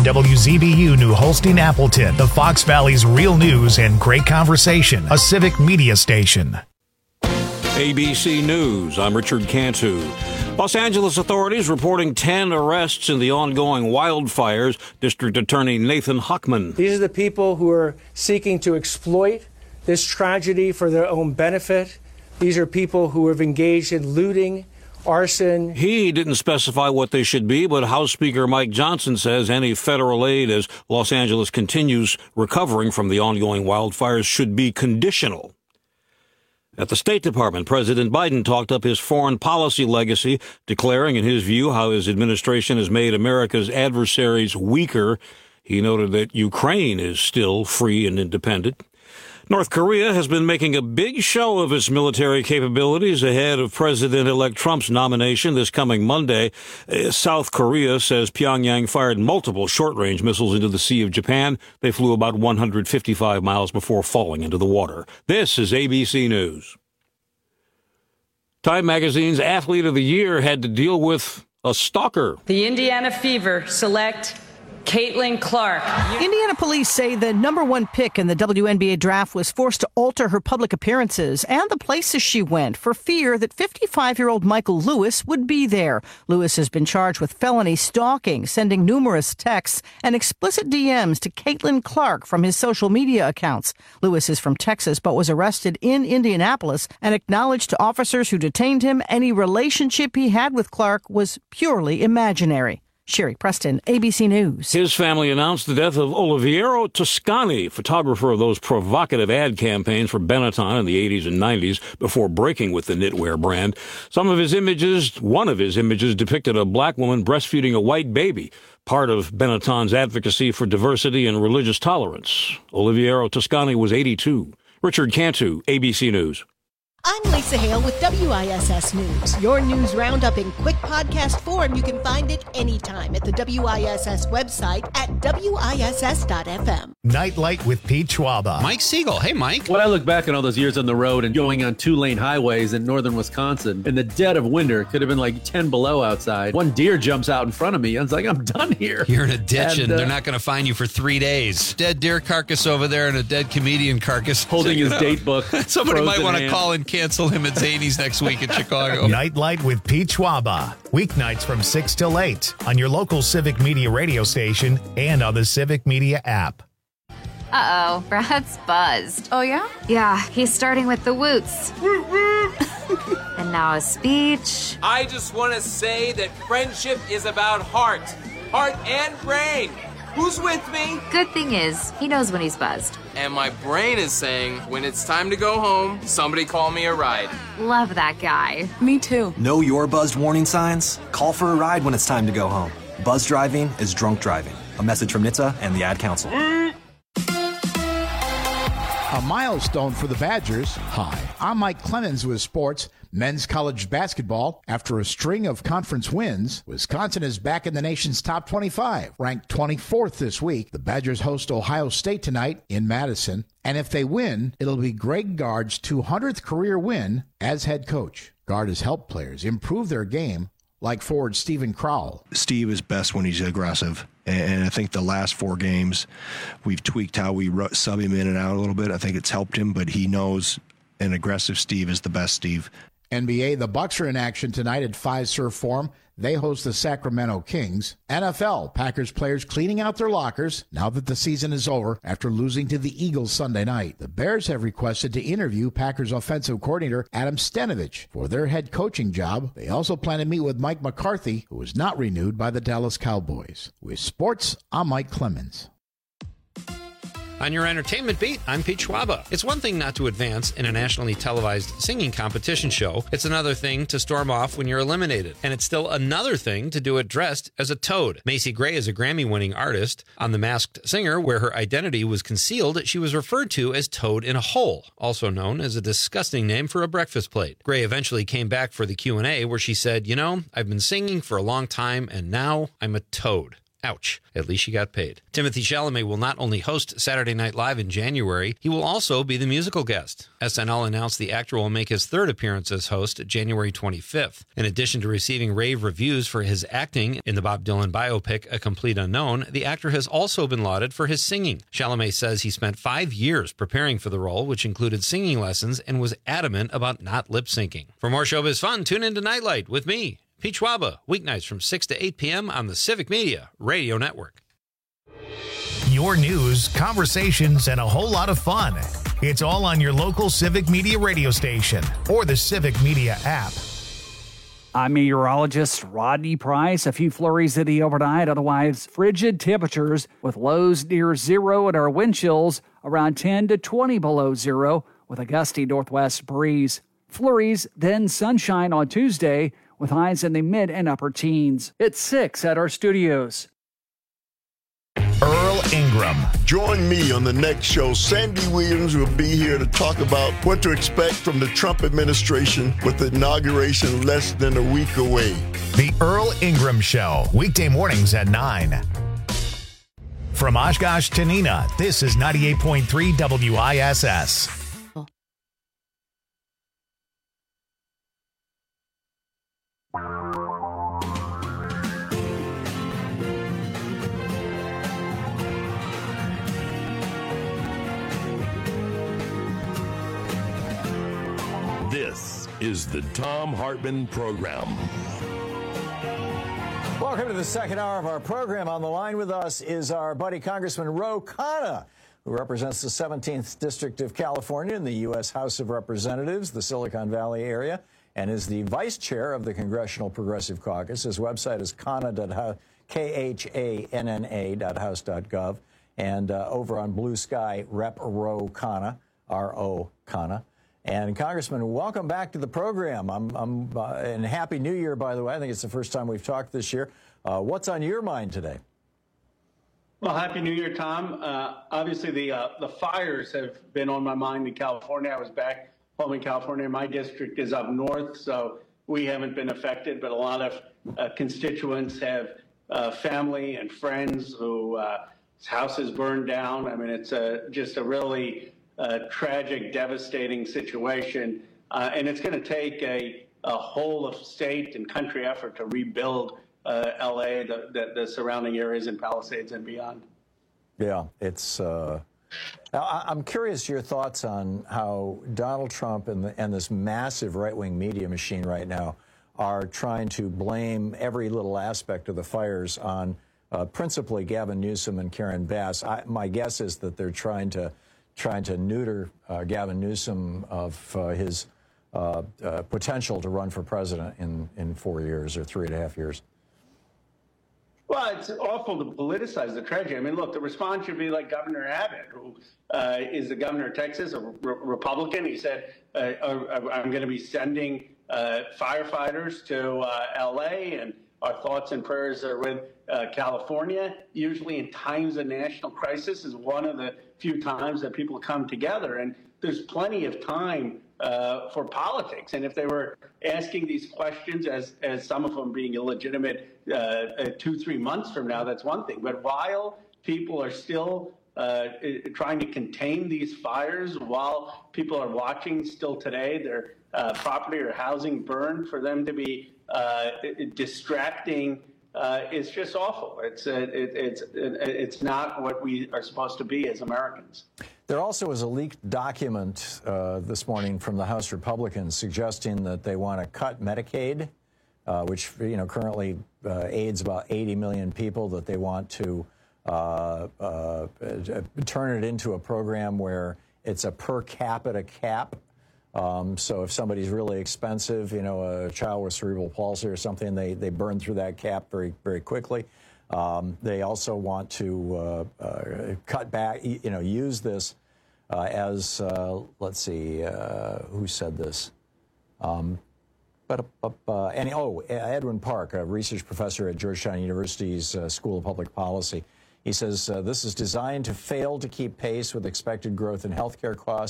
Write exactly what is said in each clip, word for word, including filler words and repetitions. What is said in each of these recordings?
W Z B U New Holstein Appleton, the Fox Valley's real news and great conversation, a civic media station. A B C News, I'm Richard Cantu. Los Angeles authorities reporting ten arrests in the ongoing wildfires. District Attorney Nathan Hochman. These are the people who are seeking to exploit this tragedy for their own benefit. These are people who have engaged in looting, arson. He didn't specify what they should be, but House Speaker Mike Johnson says any federal aid as Los Angeles continues recovering from the ongoing wildfires should be conditional. At the State Department, President Biden talked up his foreign policy legacy, declaring, in his view, how his administration has made America's adversaries weaker. He noted that Ukraine is still free and independent. North Korea has been making a big show of its military capabilities ahead of President-elect Trump's nomination this coming Monday. South Korea says Pyongyang fired multiple short-range missiles into the Sea of Japan. They flew about one hundred fifty-five miles before falling into the water. This is A B C News. Time Magazine's Athlete of the Year had to deal with a stalker. The Indiana Fever select Caitlin Clark. Indiana police say the number one pick in the W N B A draft was forced to alter her public appearances and the places she went for fear that fifty-five-year-old Michael Lewis would be there. Lewis has been charged with felony stalking, sending numerous texts and explicit D Ms to Caitlin Clark from his social media accounts. Lewis is from Texas but was arrested in Indianapolis and acknowledged to officers who detained him any relationship he had with Clark was purely imaginary. Sherry Preston, A B C News. His family announced the death of Oliviero Toscani, photographer of those provocative ad campaigns for Benetton in the eighties and nineties before breaking with the knitwear brand. Some of his images, one of his images depicted a black woman breastfeeding a white baby, part of Benetton's advocacy for diversity and religious tolerance. Oliviero Toscani was eighty-two. Richard Cantu, A B C News. I'm Lisa Hale with W I S S News. Your news roundup in quick podcast form. You can find it anytime at the W I S S website at W I S S dot F M. Nightlight with Pete Schwaba. Mike Siegel. Hey, Mike. When I look back on all those years on the road and going on two-lane highways in northern Wisconsin, in the dead of winter, it could have been like ten below outside. One deer jumps out in front of me. I was like, I'm done here. You're in a ditch, and, and uh, they're not going to find you for three days. Dead deer carcass over there and a dead comedian carcass. Holding his date book. Somebody might want to hand. call and cancel him at Zany's next week in Chicago. Nightlight with Pete Schwaba. Weeknights from six till eight on your local Civic Media radio station and on the Civic Media app. Uh-oh, Brad's buzzed. Oh, yeah? Yeah, he's starting with the woots. And now a speech. I just want to say that friendship is about heart. Heart and brain. Who's with me? Good thing is, he knows when he's buzzed. And my brain is saying, when it's time to go home, somebody call me a ride. Love that guy. Me too. Know your buzzed warning signs? Call for a ride when it's time to go home. Buzz driving is drunk driving. A message from N H T S A and the Ad Council. A milestone for the Badgers. Hi, I'm Mike Clemens with sports. Men's college basketball. After a string of conference wins, Wisconsin is back in the nation's top twenty-five, ranked twenty-fourth this week. The Badgers host Ohio State tonight in Madison, and if they win, it'll be Greg Gard's two hundredth career win as head coach. Gard has helped players improve their game, like forward Steven Crowell. Steve is best when he's aggressive, and I think the last four games, we've tweaked how we sub him in and out a little bit. I think it's helped him, but he knows an aggressive Steve is the best Steve. N B A, the Bucks are in action tonight at Fiserv Forum. They host the Sacramento Kings. N F L, Packers players cleaning out their lockers now that the season is over after losing to the Eagles Sunday night. The Bears have requested to interview Packers offensive coordinator Adam Stenavich for their head coaching job. They also plan to meet with Mike McCarthy, who was not renewed by the Dallas Cowboys. With sports, I'm Mike Clemens. On your entertainment beat, I'm Pete Schwaba. It's one thing not to advance in a nationally televised singing competition show. It's another thing to storm off when you're eliminated. And it's still another thing to do it dressed as a toad. Macy Gray is a Grammy-winning artist. On The Masked Singer, where her identity was concealed, she was referred to as Toad in a Hole, also known as a disgusting name for a breakfast plate. Gray eventually came back for the Q and A, where she said, you know, I've been singing for a long time, and now I'm a toad. Ouch. At least she got paid. Timothée Chalamet will not only host Saturday Night Live in January, he will also be the musical guest. S N L announced the actor will make his third appearance as host January twenty-fifth. In addition to receiving rave reviews for his acting in the Bob Dylan biopic A Complete Unknown, the actor has also been lauded for his singing. Chalamet says he spent five years preparing for the role, which included singing lessons, and was adamant about not lip-syncing. For more showbiz fun, tune in to Nightlight with me, Pete Schwaba, weeknights from six to eight p.m. on the Civic Media Radio Network. Your news, conversations, and a whole lot of fun. It's all on your local Civic Media radio station or the Civic Media app. I'm meteorologist Rodney Price. A few flurries in the overnight, otherwise frigid temperatures with lows near zero and our wind chills around ten to twenty below zero with a gusty northwest breeze. Flurries, then sunshine on Tuesday with highs in the mid and upper teens. It's six at our studios. Earl Ingram. Join me on the next show. Sandy Williams will be here to talk about what to expect from the Trump administration with the inauguration less than a week away. The Earl Ingram Show, weekday mornings at nine. From Oshkosh to Neenah, this is ninety-eight point three W I S S. This is the Thom Hartmann Program. Welcome to the second hour of our program. On the line with us is our buddy Congressman Ro Khanna, who represents the seventeenth District of California in the U S House of Representatives, the Silicon Valley area, and is the vice chair of the Congressional Progressive Caucus. His website is Khanna, K H A N N A dot house dot gov. And uh, over on Blue Sky, Rep Ro Khanna, R O Khanna. And Congressman, welcome back to the program. I'm, I'm uh, and Happy New Year, by the way. I think it's the first time we've talked this year. Uh, what's on your mind today? Well, Happy New Year, Tom. Uh, obviously, the uh, the fires have been on my mind in California. I was back home in California. My district is up north, so we haven't been affected, but a lot of uh, constituents have uh, family and friends who uh, houses burned down. I mean, it's a, just a really uh, tragic, devastating situation, uh, and it's going to take a, a whole of state and country effort to rebuild uh, L A, the, the, the surrounding areas in Palisades and beyond. Yeah, it's. Uh... Now, I'm curious your thoughts on how Donald Trump and, the, and this massive right-wing media machine right now are trying to blame every little aspect of the fires on uh, principally Gavin Newsom and Karen Bass. I, my guess is that they're trying to trying to neuter uh, Gavin Newsom of uh, his uh, uh, potential to run for president in, in four years or three and a half years. Well, it's awful to politicize the tragedy. I mean, look, the response should be like Governor Abbott, who uh, is the governor of Texas, a re- Republican. He said, uh, uh, I'm going to be sending uh, firefighters to uh, L A, and our thoughts and prayers are with uh, California. Usually in times of national crisis is one of the few times that people come together, and there's plenty of time uh, for politics. And if they were asking these questions, as, as some of them being illegitimate, Uh, two, three months from now, that's one thing. But while people are still uh, trying to contain these fires, while people are watching still today their uh, property or housing burned, for them to be uh, distracting uh, is just awful. It's uh, it, it's it, it's not what we are supposed to be as Americans. There also was a leaked document uh, this morning from the House Republicans suggesting that they want to cut Medicaid, Uh, which, you know, currently uh, aids about eighty million people, that they want to uh, uh, turn it into a program where it's a per capita cap. Um, so if somebody's really expensive, you know, a child with cerebral palsy or something, they, they burn through that cap very, very quickly. Um, they also want to uh, uh, cut back, you know, use this uh, as, uh, let's see, uh, who said this? Um, But, uh, and, oh, Edwin Park, a research professor at Georgetown University's uh, School of Public Policy, he says uh, this is designed to fail to keep pace with expected growth in healthcare costs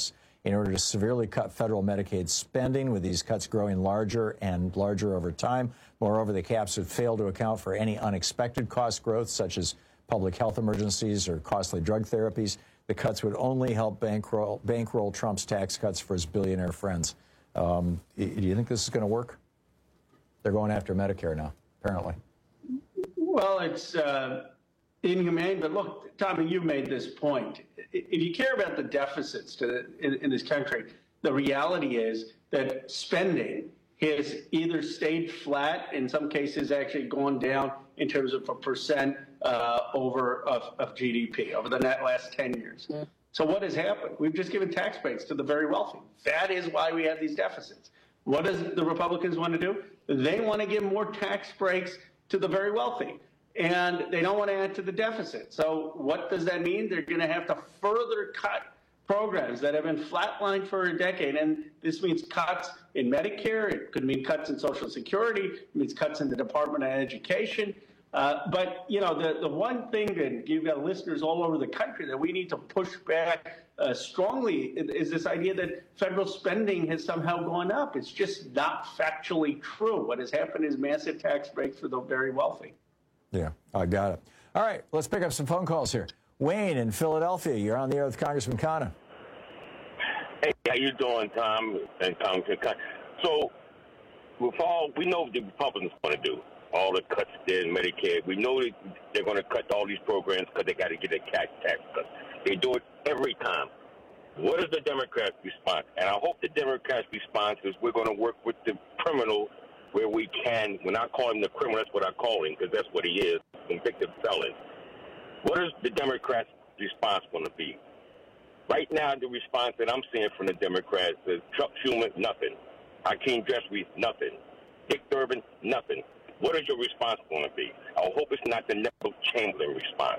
in order to severely cut federal Medicaid spending, with these cuts growing larger and larger over time. Moreover, the caps would fail to account for any unexpected cost growth, such as public health emergencies or costly drug therapies. The cuts would only help bankroll, bankroll Trump's tax cuts for his billionaire friends. Um, do you think this is going to work? They're going after Medicare now, apparently. Well, it's uh, inhumane, but look, Tommy, you made this point. If you care about the deficits to the, in, in this country, the reality is that spending has either stayed flat, in some cases actually gone down in terms of a percent uh, over of, of G D P over the last ten years. Yeah. So what has happened? We've just given tax breaks to the very wealthy. That is why we have these deficits. What does the Republicans want to do? They want to give more tax breaks to the very wealthy, and they don't want to add to the deficit. So what does that mean? They're going to have to further cut programs that have been flatlined for a decade, and this means cuts in Medicare. It could mean cuts in Social Security. It means cuts in the Department of Education. Uh, but, you know, the, the one thing that you've got listeners all over the country that we need to push back uh, strongly is this idea that federal spending has somehow gone up. It's just not factually true. What has happened is massive tax breaks for the very wealthy. Yeah, I got it. All right, let's pick up some phone calls here. Wayne in Philadelphia, you're on the air with Congressman Khanna. Hey, how you doing, Tom and Congressman Khanna? So, with all, we know what the Republicans want to do. All the cuts there in Medicare. We know that they're going to cut all these programs because they got to get a cash tax cut. They do it every time. What is the Democrats' response? And I hope the Democrats' response is we're going to work with the criminal where we can. When I call him the criminal, that's what I call him, because that's what he is, convicted felon. What is the Democrats' response going to be? Right now, the response that I'm seeing from the Democrats is Chuck Schumer, nothing. Hakeem Jeffries, nothing. Dick Durbin, nothing. What is your response going to be? I hope it's not the Neville Chamberlain response.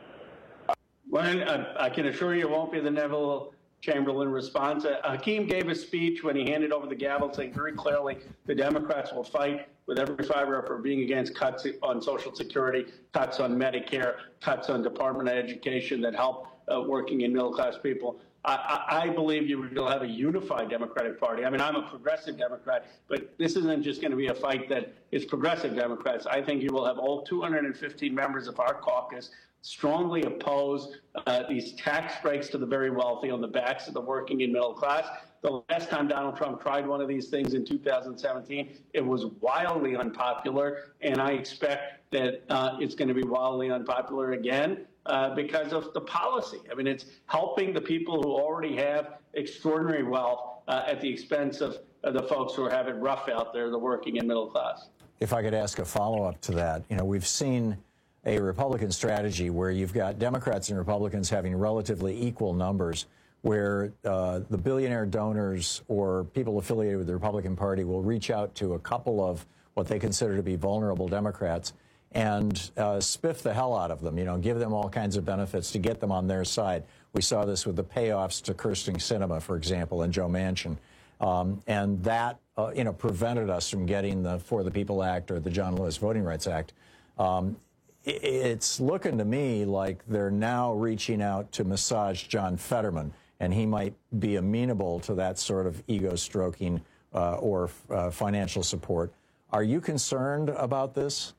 Well, I, I can assure you it won't be the Neville Chamberlain response. Uh, Hakeem gave a speech when he handed over the gavel saying very clearly the Democrats will fight with every fiber for being against cuts on Social Security, cuts on Medicare, cuts on Department of Education that help uh, working and middle-class people. I, I, I believe you will have a unified Democratic Party. I mean, I'm a progressive Democrat, but this isn't just going to be a fight that is progressive Democrats. I think you will have all two hundred fifteen members of our caucus strongly oppose uh, these tax breaks to the very wealthy on the backs of the working and middle class. The last time Donald Trump tried one of these things in two thousand seventeen, it was wildly unpopular, and I expect that uh, it's going to be wildly unpopular again uh, because of the policy. I mean, it's helping the people who already have extraordinary wealth uh, at the expense of uh, the folks who have it rough out there, the working and middle class. If I could ask a follow-up to that, you know, we've seen a Republican strategy where you've got Democrats and Republicans having relatively equal numbers, where uh, the billionaire donors or people affiliated with the Republican Party will reach out to a couple of what they consider to be vulnerable Democrats and uh, spiff the hell out of them, you know, give them all kinds of benefits to get them on their side. We saw this with the payoffs to Kyrsten Sinema, for example, and Joe Manchin. Um, and that, uh, you know, prevented us from getting the For the People Act or the John Lewis Voting Rights Act. Um, it's looking to me like they're now reaching out to massage John Fetterman, and he might be amenable to that sort of ego-stroking uh, or uh, financial support. Are you concerned about this?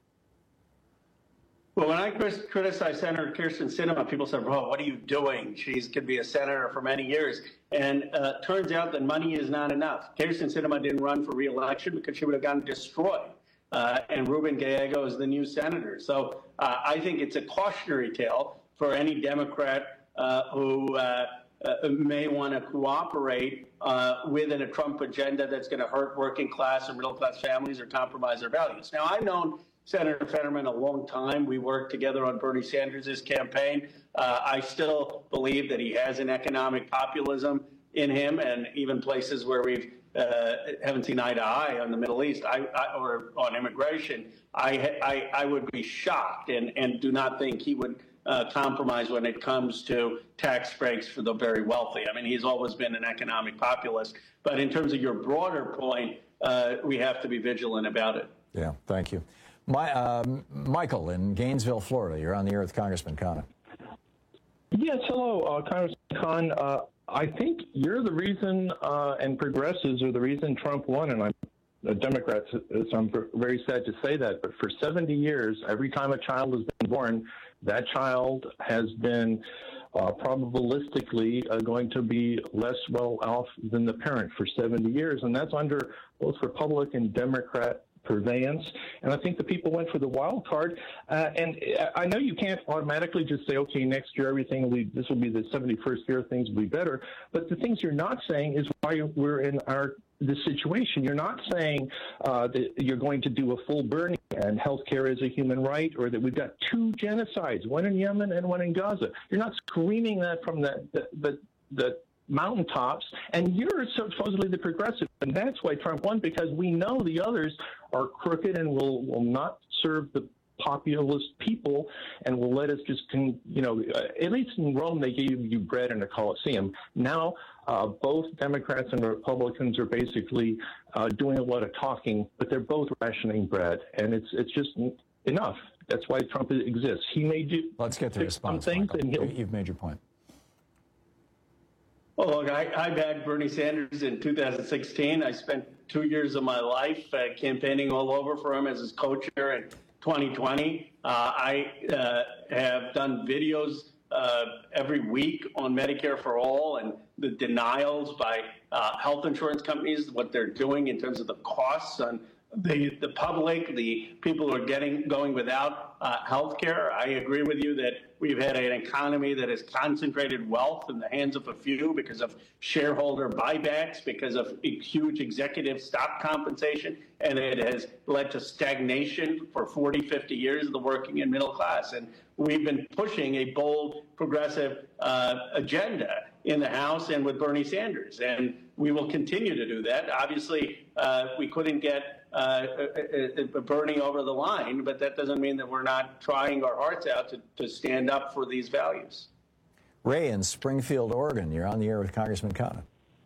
Well, when I criticized Senator Kyrsten Sinema, people said, "Bro, what are you doing? She's could be a senator for many years." And uh, turns out that money is not enough. Kyrsten Sinema didn't run for re-election because she would have gotten destroyed. Uh, and Ruben Gallego is the new senator. So uh, I think it's a cautionary tale for any Democrat uh, who uh, uh, may want to cooperate uh, within a Trump agenda that's going to hurt working class or middle class families or compromise their values. Now, I've known Senator Fetterman a long time. We worked together on Bernie Sanders' campaign. Uh, I still believe that he has an economic populism in him, and even places where we've uh, haven't seen eye to eye on the Middle East I, I, or on immigration, I, I, I would be shocked and, and do not think he would uh, compromise when it comes to tax breaks for the very wealthy. I mean, he's always been an economic populist. But in terms of your broader point, uh, we have to be vigilant about it. Yeah, thank you. My, um, Michael in Gainesville, Florida, you're on the air with Congressman Khanna. Yes, hello, uh, Congressman Khan. Uh, I think you're the reason, uh, and progressives are the reason Trump won, and I'm a Democrat, so I'm very sad to say that, but for seventy years, every time a child has been born, that child has been uh, probabilistically uh, going to be less well off than the parent for seventy years, and that's under both Republican and Democrat purveyance. And I think the people went for the wild card. Uh, and I know you can't automatically just say, okay, next year everything will be, this will be the seventy-first year, things will be better. But the things you're not saying is why we're in our this situation. You're not saying uh, that you're going to do a full Bernie and healthcare is a human right, or that we've got two genocides, one in Yemen and one in Gaza. You're not screaming that from the the, the, the mountaintops, and you're supposedly the progressive, and that's why Trump won, because we know the others are crooked and will will not serve the populist people and will let us just, you know, uh, at least in Rome they gave you bread in a Colosseum. Now uh, both Democrats and Republicans are basically uh, doing a lot of talking, but they're both rationing bread, and it's it's just enough. That's why Trump exists. He may do. Let's get to response. Things, and he'll, You've made your point. Well, look, I, I backed Bernie Sanders in two thousand sixteen. I spent two years of my life uh, campaigning all over for him as his co-chair in twenty twenty. Uh, I uh, have done videos uh, every week on Medicare for All and the denials by uh, health insurance companies, what they're doing in terms of the costs on the the public, the people who are getting going without uh, health care. I agree with you that we've had an economy that has concentrated wealth in the hands of a few because of shareholder buybacks, because of huge executive stock compensation, and it has led to stagnation for forty, fifty years of the working and middle class. And we've been pushing a bold, progressive uh, agenda in the House and with Bernie Sanders, and we will continue to do that. Obviously, uh, we couldn't get uh, uh, uh, Bernie over the line, but that doesn't mean that we're not trying our hearts out to, to stand up for these values. Ray in Springfield, Oregon, you're on the air with Congressman Khanna.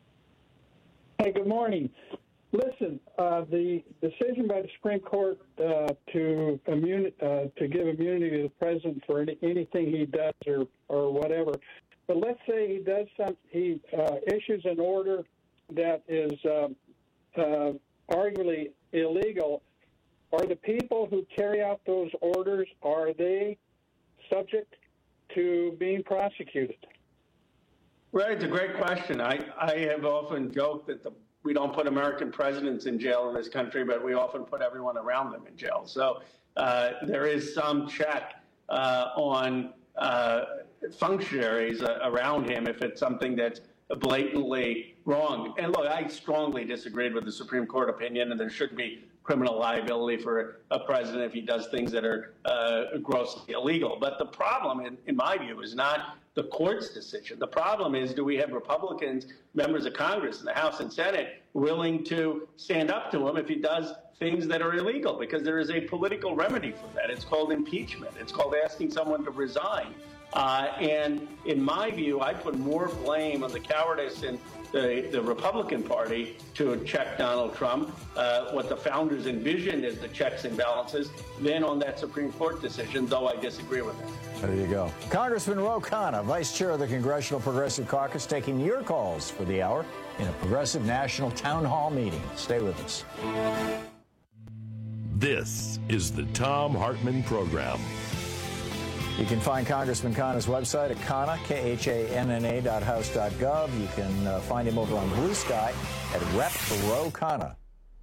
Hey, good morning. Listen, uh, the decision by the Supreme Court uh, to immuni- uh, to give immunity to the president for any, anything he does or, or whatever. But let's say he does some, he uh, issues an order that is uh, uh, arguably illegal. Are the people who carry out those orders, are they subject to being prosecuted? Right, it's a great question. I, I have often joked that the, we don't put American presidents in jail in this country, but we often put everyone around them in jail. So uh, there is some check uh, on uh, functionaries uh, around him if it's something that's blatantly wrong. And look, I strongly disagreed with the Supreme Court opinion, and there shouldn't be criminal liability for a president if he does things that are uh, grossly illegal. But the problem, in, in my view, is not the court's decision. The problem is, do we have Republicans, members of Congress in the House and Senate, willing to stand up to him if he does things that are illegal? Because there is a political remedy for that. It's called impeachment. It's called asking someone to resign. Uh, and in my view, I put more blame on the cowardice in the, the Republican Party to check Donald Trump, uh, what the founders envisioned as the checks and balances, than on that Supreme Court decision, though I disagree with it. There you go. Congressman Ro Khanna, Vice Chair of the Congressional Progressive Caucus, taking your calls for the hour in a Progressive National Town Hall meeting. Stay with us. This is the Thom Hartmann Program. You can find Congressman Khanna's website at Khanna, K H A N N A dot house dot gov. You can uh, find him over on Blue Sky at Rep Ro Khanna.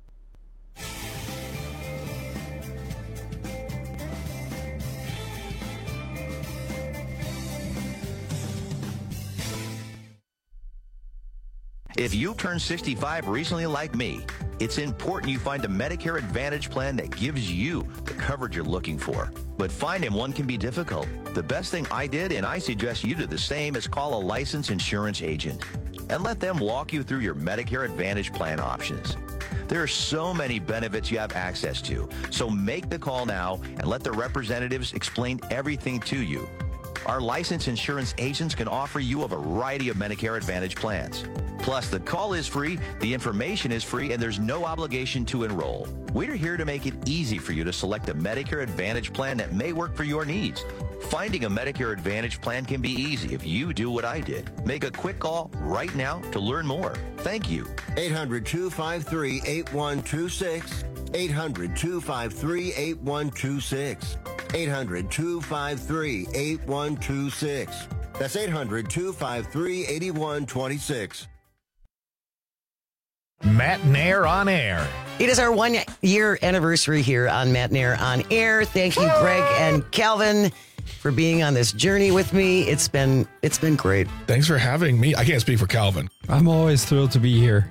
If you turned sixty-five recently like me, it's important you find a Medicare Advantage plan that gives you the coverage you're looking for. But finding one can be difficult. The best thing I did, and I suggest you do the same, is call a licensed insurance agent and let them walk you through your Medicare Advantage plan options. There are so many benefits you have access to, so make the call now and let the representatives explain everything to you. Our licensed insurance agents can offer you a variety of Medicare Advantage plans. Plus, the call is free, the information is free, and there's no obligation to enroll. We're here to make it easy for you to select a Medicare Advantage plan that may work for your needs. Finding a Medicare Advantage plan can be easy if you do what I did. Make a quick call right now to learn more. Thank you. eight hundred, two five three, eight one two six. eight hundred, two five three, eight one two six. eight hundred, two five three, eight one two six. That's eight hundred, two five three, eight one two six. Matt Nair on Air. It is our one-year anniversary here on Matt Nair on Air. Thank you, Greg and Calvin, for being on this journey with me. It's been it's been great. Thanks for having me. I can't speak for Calvin. I'm always thrilled to be here.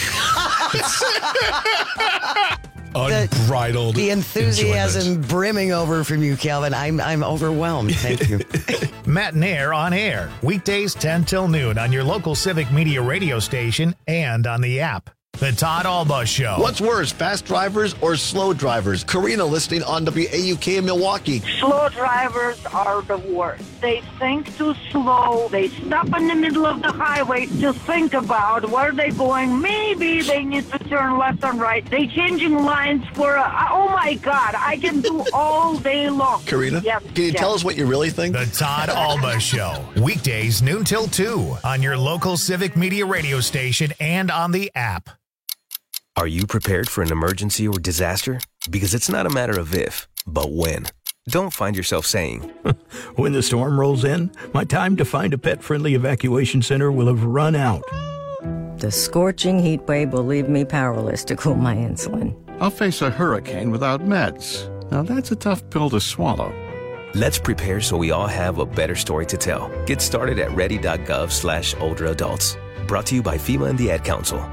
Unbridled. The, the enthusiasm enjoyment. brimming over from you, Calvin. I'm I'm overwhelmed. Thank you. Matt Nair on Air. Weekdays ten till noon on your local Civic Media radio station and on the app. The Todd Alba Show. What's worse, fast drivers or slow drivers? Karina listening on W A U K in Milwaukee. Slow drivers are the worst. They think too slow. They stop in the middle of the highway to think about where they're going. Maybe they need to turn left and right. They changing lines for, a, oh my God, I can do all day long. Karina, yes, can you yes. tell us what you really think? The Todd Alba Show. Weekdays noon till two on your local Civic Media radio station and on the app. Are you prepared for an emergency or disaster? Because it's not a matter of if, but when. Don't find yourself saying, when the storm rolls in, my time to find a pet-friendly evacuation center will have run out. The scorching heat wave will leave me powerless to cool my insulin. I'll face a hurricane without meds. Now that's a tough pill to swallow. Let's prepare so we all have a better story to tell. Get started at ready.gov slash older adults. Brought to you by FEMA and the Ad Council.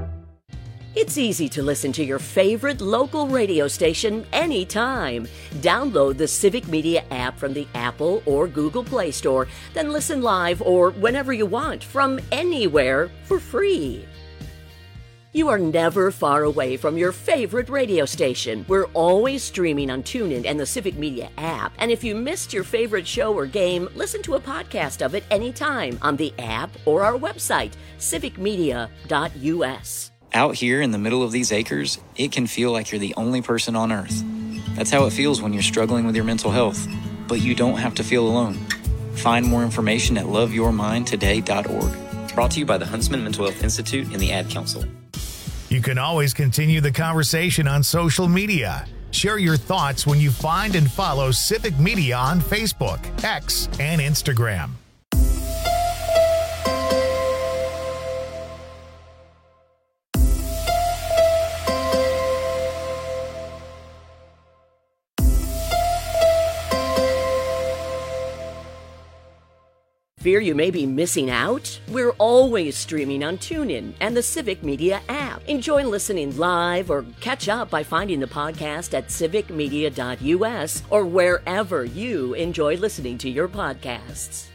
It's easy to listen to your favorite local radio station anytime. Download the Civic Media app from the Apple or Google Play Store, then listen live or whenever you want from anywhere for free. You are never far away from your favorite radio station. We're always streaming on TuneIn and the Civic Media app. And if you missed your favorite show or game, listen to a podcast of it anytime on the app or our website, civic media dot u s. Out here in the middle of these acres, it can feel like you're the only person on earth. That's how it feels when you're struggling with your mental health. But you don't have to feel alone. Find more information at love your mind today dot org. Brought to you by the Huntsman Mental Health Institute and the Ad Council. You can always continue the conversation on social media. Share your thoughts when you find and follow Civic Media on Facebook, X, and Instagram. Fear you may be missing out? We're always streaming on TuneIn and the Civic Media app. Enjoy listening live or catch up by finding the podcast at civic media dot u s or wherever you enjoy listening to your podcasts.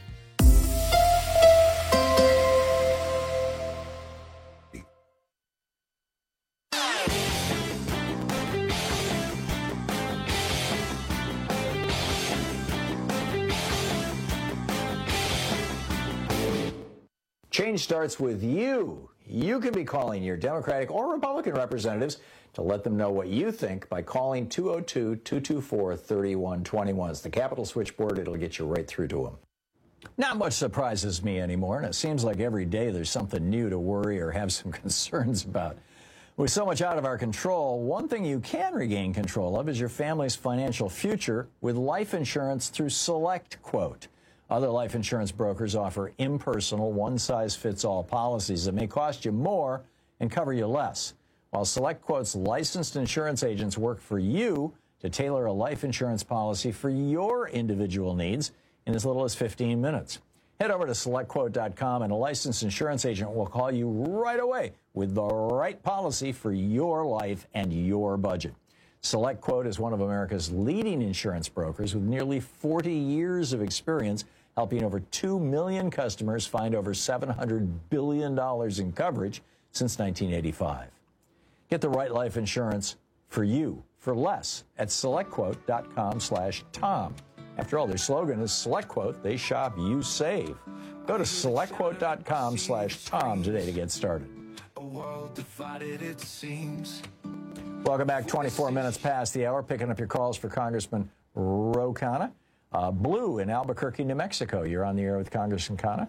Change starts with you. You can be calling your Democratic or Republican representatives to let them know what you think by calling two oh two, two two four, three one two one. It's the Capitol switchboard. It'll get you right through to them. Not much surprises me anymore, and it seems like every day there's something new to worry or have some concerns about. With so much out of our control, one thing you can regain control of is your family's financial future with life insurance through SelectQuote. Other life insurance brokers offer impersonal, one-size-fits-all policies that may cost you more and cover you less, while SelectQuote's licensed insurance agents work for you to tailor a life insurance policy for your individual needs in as little as fifteen minutes. Head over to select quote dot com and a licensed insurance agent will call you right away with the right policy for your life and your budget. SelectQuote is one of America's leading insurance brokers with nearly forty years of experience helping over two million customers find over seven hundred billion dollars in coverage since nineteen eighty-five. Get the right life insurance for you for less at select quote dot com slash Tom. After all, their slogan is SelectQuote. They shop, you save. Go to SelectQuote.com slash Tom today to get started. A world divided, it seems. Welcome back. twenty-four minutes past the hour. Picking up your calls for Congressman Ro Khanna. Uh, Blue in Albuquerque, New Mexico. You're on the air with Congressman Khanna.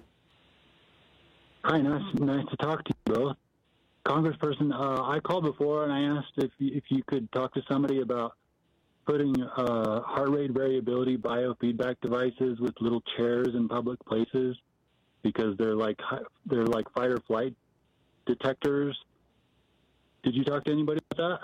Hi, nice, nice to talk to you both. Congressperson, uh, I called before and I asked if you, if you could talk to somebody about putting uh, heart rate variability biofeedback devices with little chairs in public places, because they're like they're like fight or flight detectors. Did you talk to anybody about that?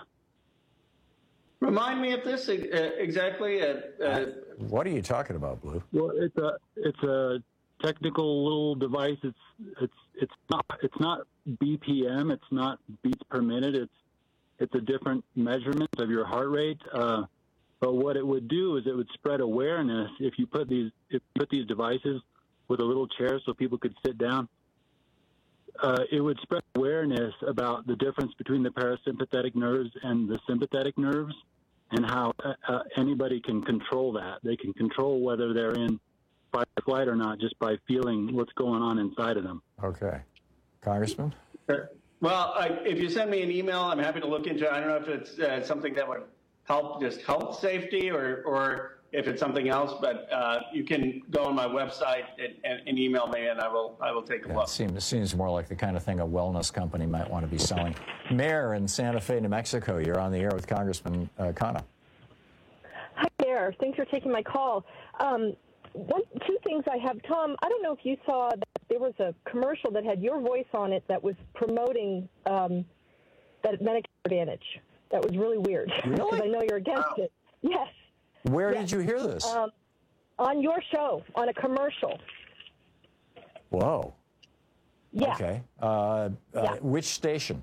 Remind me of this uh, exactly. Uh, uh, what are you talking about, Blue? Well, it's a it's a technical little device. It's it's it's not it's not B P M. It's not beats per minute. It's it's a different measurement of your heart rate. Uh, but what it would do is it would spread awareness if you put these if you put these devices with a little chair so people could sit down. Uh, it would spread awareness about the difference between the parasympathetic nerves and the sympathetic nerves, and how uh, uh, anybody can control that. They can control whether they're in fight or flight or not just by feeling what's going on inside of them. Okay. Congressman? Well, I, if you send me an email, I'm happy to look into it. I don't know if it's uh, something that would help just health safety or, or if it's something else, but uh, you can go on my website and, and, and email me, and I will I will take a Yeah, look. it seems, it seems more like the kind of thing a wellness company might want to be selling. Mayor in Santa Fe, New Mexico, you're on the air with Congressman uh, Khanna. Hi there. Thanks for taking my call. Um, one, two things I have. Tom, I don't know if you saw that there was a commercial that had your voice on it that was promoting um, that Medicare Advantage. That was really weird. Really? Because I know you're against Wow. it. Yes. Where yes. did you hear this? Um, on your show, on a commercial. Whoa. Yeah. Okay. Uh, uh, Yeah. Which station?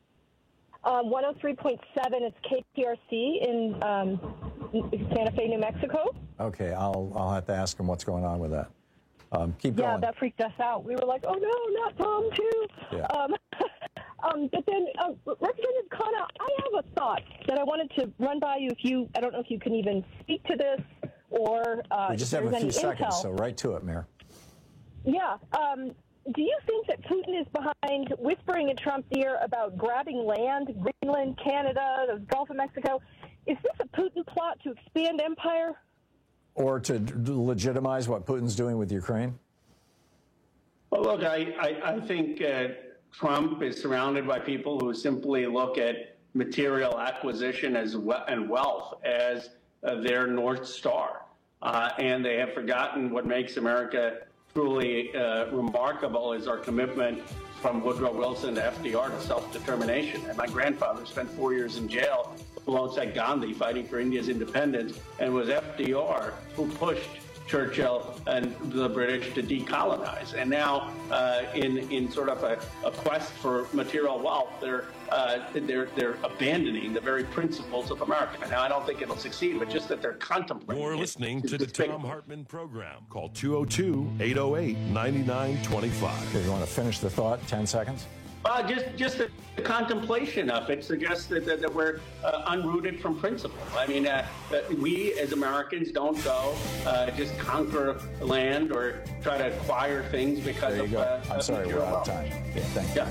Um, one oh three point seven is K P R C in um, Santa Fe, New Mexico. Okay, I'll I'll have to ask him what's going on with that. Um, keep going. Yeah, that freaked us out. We were like, oh, no, not Tom, too. Yeah. Um, um, but then, uh, Representative Khanna, I have a thought that I wanted to run by you. If you, I don't know if you can even speak to this or uh, we just if have a there's few any seconds, intel. so right to it, Mayor. Yeah. Um, do you think that Putin is behind whispering in Trump's ear about grabbing land, Greenland, Canada, the Gulf of Mexico? Is this a Putin plot to expand empire? Or to d- legitimize what Putin's doing with Ukraine? Well, look, I, I, I think uh, Trump is surrounded by people who simply look at material acquisition as we- and wealth as uh, their North Star. Uh, and they have forgotten what makes America truly uh, remarkable is our commitment from Woodrow Wilson to F D R to self-determination. And my grandfather spent four years in jail alongside Gandhi fighting for India's independence, and it was F D R who pushed Churchill and the British to decolonize. And now, uh, in in sort of a, a quest for material wealth, they're uh, they're they're abandoning the very principles of America. Now, I don't think it'll succeed, but just that they're contemplating. You're it listening is to the despicable. Tom Hartman program. Call two oh two, eight oh eight, nine nine two five. Okay, you want to finish the thought? Ten seconds? Uh, just just the, the contemplation of it suggests that, that, that we're uh, unrooted from principle. I mean, uh, that we as Americans don't go uh, just conquer land or try to acquire things because There you of. go. Uh, I'm of sorry, we're material out of wealth. time. Yeah, thank you. Yeah.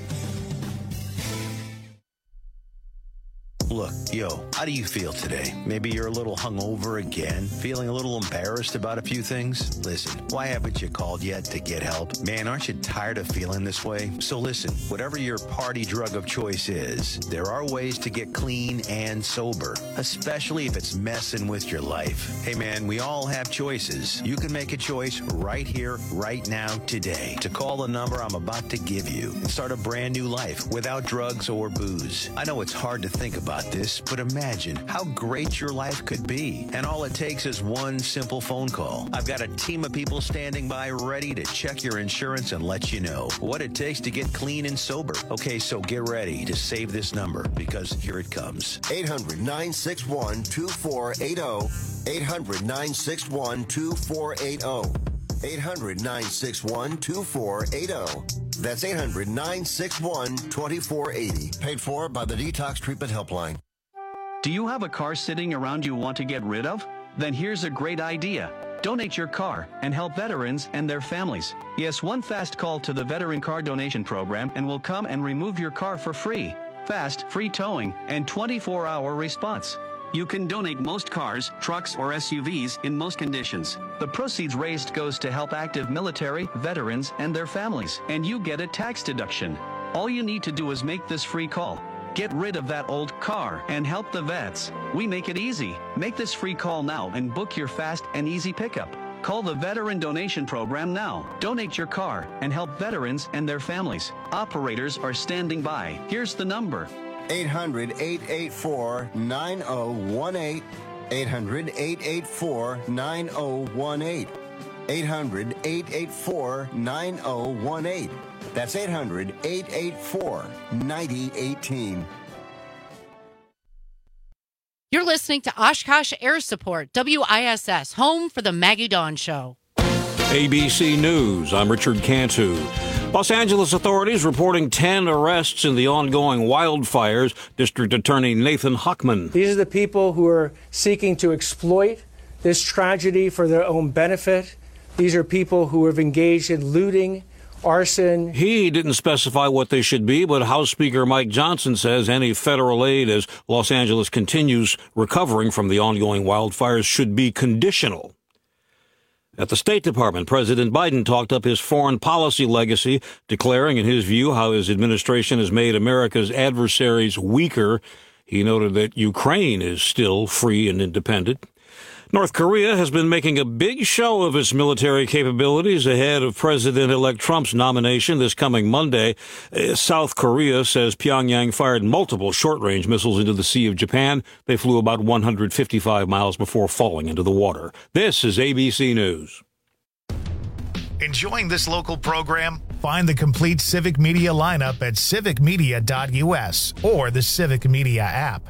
Look, yo, how do you feel today? Maybe you're a little hungover again, feeling a little embarrassed about a few things? Listen, why haven't you called yet to get help? Man, aren't you tired of feeling this way? So listen, whatever your party drug of choice is, there are ways to get clean and sober, especially if it's messing with your life. Hey man, we all have choices. You can make a choice right here, right now, today, to call the number I'm about to give you and start a brand new life without drugs or booze. I know it's hard to think about this, but imagine how great your life could be. And all it takes is one simple phone call. I've got a team of people standing by ready to check your insurance and let you know what it takes to get clean and sober. Okay, so get ready to save this number because here it comes. eight hundred, nine six one, two four eight zero. eight hundred, nine six one, two four eight zero. eight hundred, nine six one, two four eight zero. That's eight hundred, nine six one, two four eight zero. Paid for by the Detox Treatment Helpline. Do you have a car sitting around you want to get rid of? Then here's a great idea. Donate your car and help veterans and their families. Yes, one fast call to the Veteran Car Donation Program and we'll come and remove your car for free. Fast, free towing, and twenty-four hour response. You can donate most cars, trucks, or S U Vs in most conditions. The proceeds raised goes to help active military, veterans, and their families, and you get a tax deduction. All you need to do is make this free call. Get rid of that old car and help the vets. We make it easy. Make this free call now and book your fast and easy pickup. Call the Veteran Donation Program now. Donate your car and help veterans and their families. Operators are standing by. Here's the number. eight hundred, eight eight four, nine oh one eight. eight hundred, eight eight four, nine oh one eight. eight hundred, eight eight four, nine oh one eight. That's eight hundred, eight eight four, nine oh one eight. You're listening to Oshkosh Air Support, W I S S, home for the Maggie Dawn Show. A B C News, I'm Richard Cantu. Los Angeles authorities reporting ten arrests in the ongoing wildfires. District Attorney Nathan Hochman. These are the people who are seeking to exploit this tragedy for their own benefit. These are people who have engaged in looting, arson. He didn't specify what they should be, but House Speaker Mike Johnson says any federal aid as Los Angeles continues recovering from the ongoing wildfires should be conditional. At the State Department, President Biden talked up his foreign policy legacy, declaring, in his view, how his administration has made America's adversaries weaker. He noted that Ukraine is still free and independent. North Korea has been making a big show of its military capabilities ahead of President-elect Trump's nomination this coming Monday. South Korea says Pyongyang fired multiple short-range missiles into the Sea of Japan. They flew about one hundred fifty-five miles before falling into the water. This is A B C News. Enjoying this local program? Find the complete Civic Media lineup at civic media dot U S or the Civic Media app.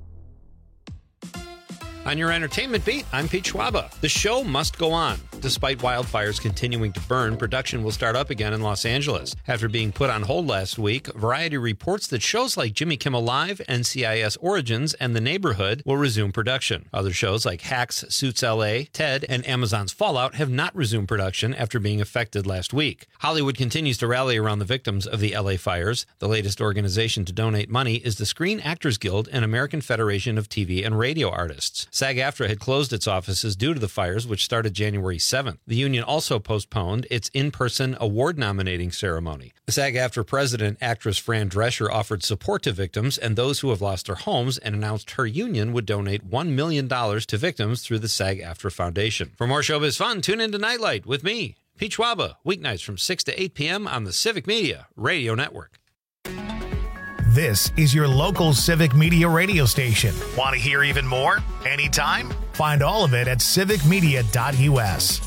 On your entertainment beat, I'm Pete Schwaba. The show must go on. Despite wildfires continuing to burn, production will start up again in Los Angeles. After being put on hold last week, Variety reports that shows like Jimmy Kimmel Live, N C I S Origins, and The Neighborhood will resume production. Other shows like Hacks, Suits L A, Ted, and Amazon's Fallout have not resumed production after being affected last week. Hollywood continues to rally around the victims of the L A fires. The latest organization to donate money is the Screen Actors Guild and American Federation of T V and Radio Artists. SAG-AFTRA had closed its offices due to the fires, which started January seventh. The union also postponed its in-person award nominating ceremony. The SAG-AFTRA president, actress Fran Drescher, offered support to victims and those who have lost their homes and announced her union would donate one million dollars to victims through the SAG-AFTRA Foundation. For more showbiz fun, tune in to Nightlight with me, Pete Schwaba, weeknights from six to eight p.m. on the Civic Media Radio Network. This is your local Civic Media radio station. Want to hear even more? Anytime? Find all of it at civic media dot U S.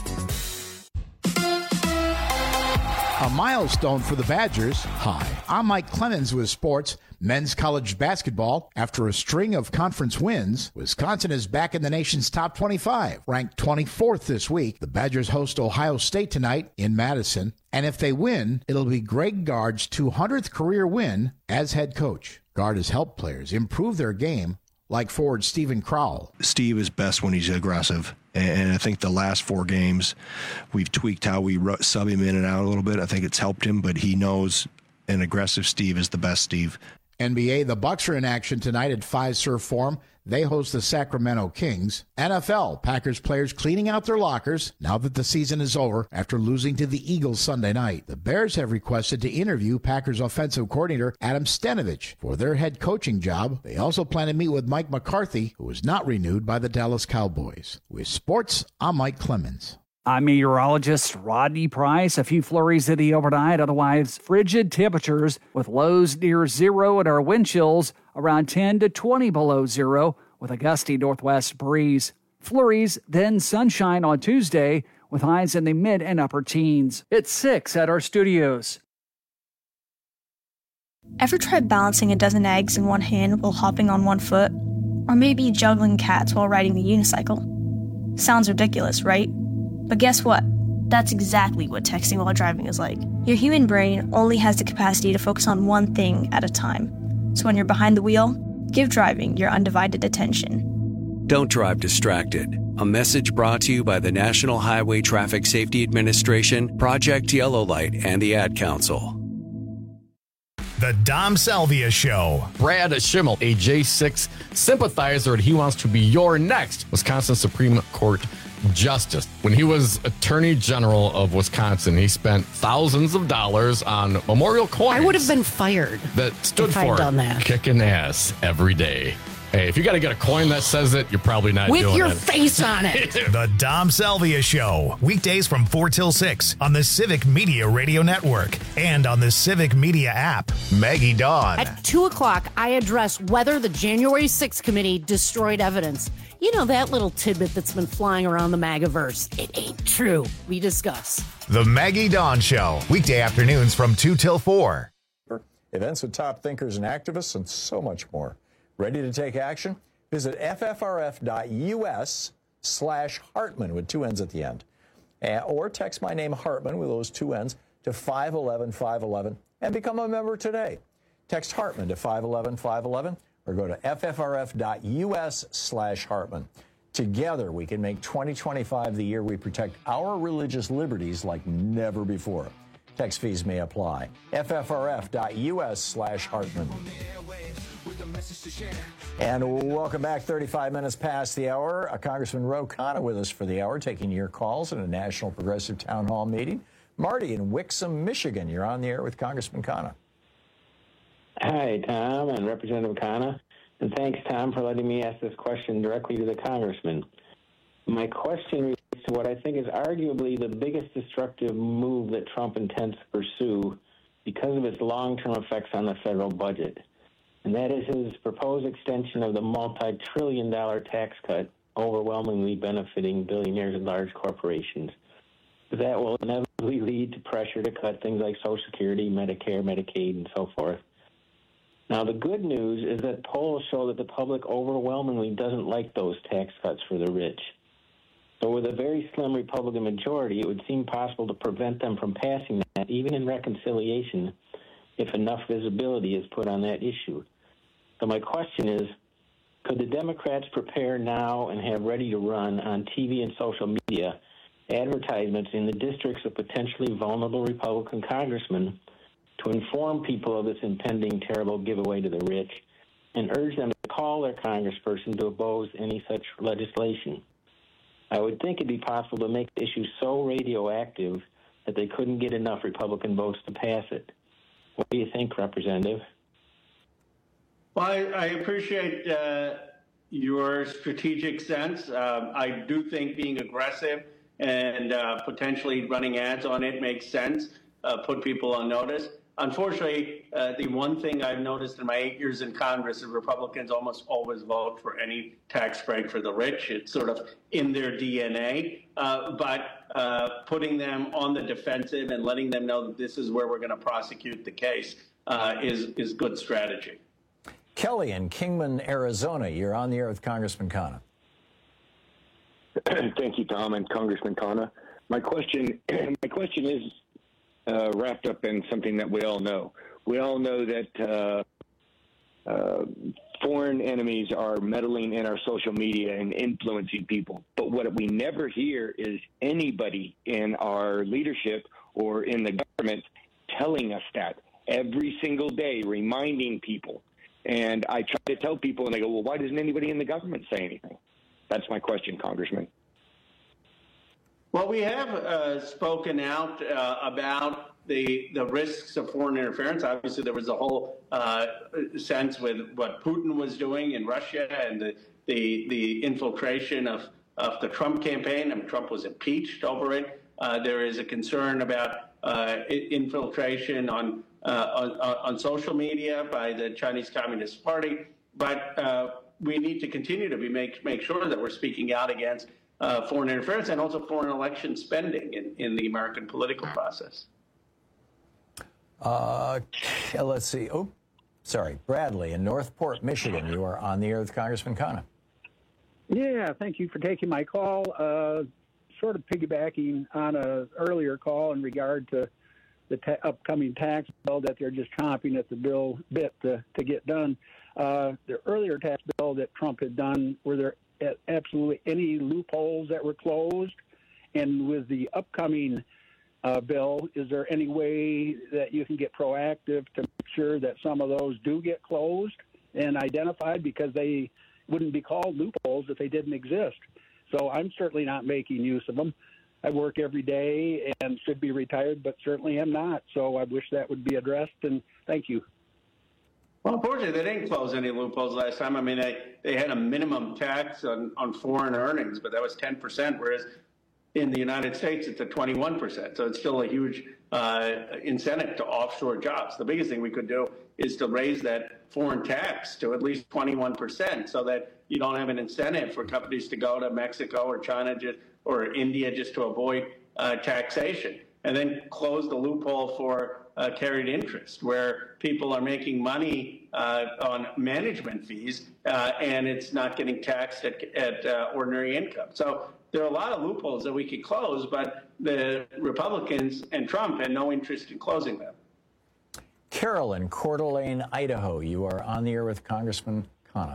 A milestone for the Badgers. Hi, I'm Mike Clemens with sports. Men's college basketball. After a string of conference wins, Wisconsin is back in the nation's top twenty-five, ranked twenty-fourth this week. The Badgers host Ohio State tonight in Madison, and if they win, it'll be Greg Gard's two hundredth career win as head coach. Gard has helped players improve their game, like forward Steven Crowell. Steve is best when he's aggressive, and I think the last four games, we've tweaked how we sub him in and out a little bit. I think it's helped him, but he knows an aggressive Steve is the best Steve. N B A, the Bucks are in action tonight at Fiserv Forum. They host the Sacramento Kings. N F L, Packers players cleaning out their lockers now that the season is over after losing to the Eagles Sunday night. The Bears have requested to interview Packers offensive coordinator Adam Stenavich for their head coaching job. They also plan to meet with Mike McCarthy, who was not renewed by the Dallas Cowboys. With sports, I'm Mike Clemens. I'm meteorologist Rodney Price. A few flurries in the overnight, otherwise frigid temperatures with lows near zero and our wind chills around ten to twenty below zero with a gusty northwest breeze. Flurries, then sunshine on Tuesday with highs in the mid and upper teens. It's six at our studios. Ever tried balancing a dozen eggs in one hand while hopping on one foot? Or maybe juggling cats while riding the unicycle? Sounds ridiculous, right? But guess what? That's exactly what texting while driving is like. Your human brain only has the capacity to focus on one thing at a time. So when you're behind the wheel, give driving your undivided attention. Don't drive distracted. A message brought to you by the National Highway Traffic Safety Administration, Project Yellow Light, and the Ad Council. The Dom Salvia Show. Brad Schimmel, a J six sympathizer, and he wants to be your next Wisconsin Supreme Court justice. When he was Attorney General of Wisconsin, he spent thousands of dollars on memorial coins. I would have been fired that stood if for I'd done that. Kicking ass every day. Hey, if you got to get a coin that says it, you're probably not With doing your it. face on it. The Dom Salvia Show. Weekdays from four till six on the Civic Media Radio Network and on the Civic Media app. Maggie Dawn. At two o'clock, I address whether the January sixth committee destroyed evidence. You know, that little tidbit that's been flying around the MAGAverse. It ain't true. We discuss. The Maggie Dawn Show. Weekday afternoons from two till four. Events with top thinkers and activists and so much more. Ready to take action? Visit ffrf.us slash Hartman with two N's at the end. Uh, or text my name Hartman with those two N's to five one one, five one one and become a member today. Text Hartman to five one one, five one one or go to ffrf.us slash Hartman. Together, we can make twenty twenty-five the year we protect our religious liberties like never before. Text fees may apply. ffrf.us slash Hartman. And welcome back. thirty-five minutes past the hour. Uh, Congressman Ro Khanna with us for the hour, taking your calls in a National Progressive Town Hall meeting. Marty in Wixom, Michigan, you're on the air with Congressman Khanna. Hi, Tom and Representative Khanna. And thanks, Tom, for letting me ask this question directly to the Congressman. My question relates to what I think is arguably the biggest destructive move that Trump intends to pursue because of its long-term effects on the federal budget. And that is his proposed extension of the multi-trillion dollar tax cut, overwhelmingly benefiting billionaires and large corporations. That will inevitably lead to pressure to cut things like Social Security, Medicare, Medicaid, and so forth. Now, the good news is that polls show that the public overwhelmingly doesn't like those tax cuts for the rich. So with a very slim Republican majority, it would seem possible to prevent them from passing that, even in reconciliation, if enough visibility is put on that issue. So my question is, could the Democrats prepare now and have ready to run on T V and social media advertisements in the districts of potentially vulnerable Republican congressmen to inform people of this impending terrible giveaway to the rich and urge them to call their congressperson to oppose any such legislation? I would think it'd be possible to make the issue so radioactive that they couldn't get enough Republican votes to pass it. What do you think, Representative? Well, I, I appreciate uh, your strategic sense. Uh, I do think being aggressive and uh, potentially running ads on it makes sense, uh, put people on notice. Unfortunately, uh, the one thing I've noticed in my eight years in Congress is Republicans almost always vote for any tax break for the rich. It's sort of in their D N A. Uh, but uh, putting them on the defensive and letting them know that this is where we're going to prosecute the case uh, is, is good strategy. Kelly in Kingman, Arizona, you're on the air with Congressman Khanna. Thank you, Tom, and Congressman Khanna. My question, my question is uh, wrapped up in something that we all know. We all know that uh, uh, foreign enemies are meddling in our social media and influencing people. But what we never hear is anybody in our leadership or in the government telling us that every single day, reminding people. And I try to tell people, and they go, well, why doesn't anybody in the government say anything? That's my question, Congressman. Well, we have uh, spoken out uh, about the the risks of foreign interference. Obviously, there was a whole uh, sense with what Putin was doing in Russia and the the, the infiltration of, of the Trump campaign. I mean, Trump was impeached over it. Uh, there is a concern about uh, infiltration on, uh, on on social media by the Chinese Communist Party. But uh, we need to continue to be make make sure that we're speaking out against uh, foreign interference and also foreign election spending in, in the American political process. Uh, let's see. Oh, sorry. Bradley in Northport, Michigan. You are on the air with Congressman Khanna. Yeah, thank you for taking my call. Uh, sort of piggybacking on an earlier call in regard to the ta- upcoming tax bill that they're just chomping at the bill bit to, to get done. Uh, the earlier tax bill that Trump had done, where there at absolutely any loopholes that were closed? And with the upcoming uh, bill, is there any way that you can get proactive to make sure that some of those do get closed and identified, because they wouldn't be called loopholes if they didn't exist? So I'm certainly not making use of them. I work every day and should be retired, but certainly am not. So I wish that would be addressed, and thank you. Well, unfortunately, they didn't close any loopholes last time. I mean, they, they had a minimum tax on, on foreign earnings, but that was ten percent, whereas in the United States, it's at twenty-one percent. So it's still a huge uh, incentive to offshore jobs. The biggest thing we could do is to raise that foreign tax to at least twenty-one percent so that you don't have an incentive for companies to go to Mexico or China just, or India just to avoid uh, taxation. And then close the loophole for uh, carried interest, where people are making money uh, on management fees uh, and it's not getting taxed at, at uh, ordinary income. So there are a lot of loopholes that we could close, but the Republicans and Trump had no interest in closing them. Carol in Coeur d'Alene, Idaho. You are on the air with Congressman Khanna.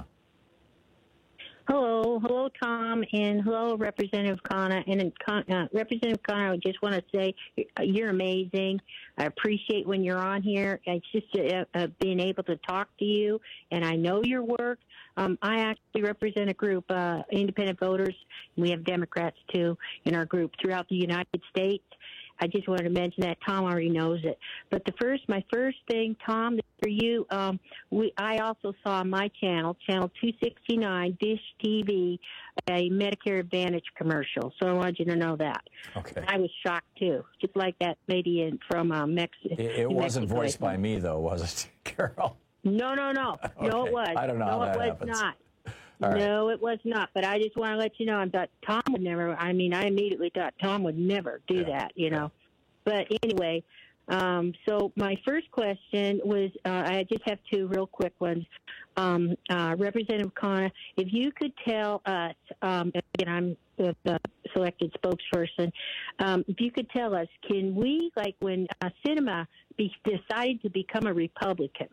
Hello, hello, Tom, and hello, Representative Khanna. And uh, Representative Khanna, I just want to say you're amazing. I appreciate when you're on here. It's just uh, uh, being able to talk to you, and I know your work. Um, I actually represent a group, uh, independent voters. We have Democrats, too, in our group throughout the United States. I just wanted to mention that. Tom already knows it. But the first, my first thing, Tom, for you, um, we I also saw on my channel, channel two sixty-nine, Dish T V, a Medicare Advantage commercial. So I wanted you to know that. Okay. I was shocked, too, just like that lady in, from uh, Mexico. It, it wasn't Mexico, voiced by me, though, was it, Carol? No, no, no. Okay. No, it was. I don't know no, how that it was happens. not. All right. No, it was not. But I just want to let you know, I thought Tom would never, I mean, I immediately thought Tom would never do Yeah. that, you know. But anyway, um, so my first question was, uh, I just have two real quick ones. Um, uh, Representative Khanna, if you could tell us, um, again, I'm the, the selected spokesperson, um, if you could tell us, can we, like when uh, Sinema be, decided to become a Republican,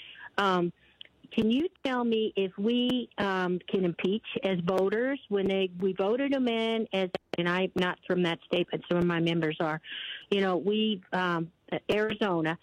um, can you tell me if we um, can impeach as voters when they we voted them in as, and I'm not from that state, but some of my members are, you know, we um, Arizona,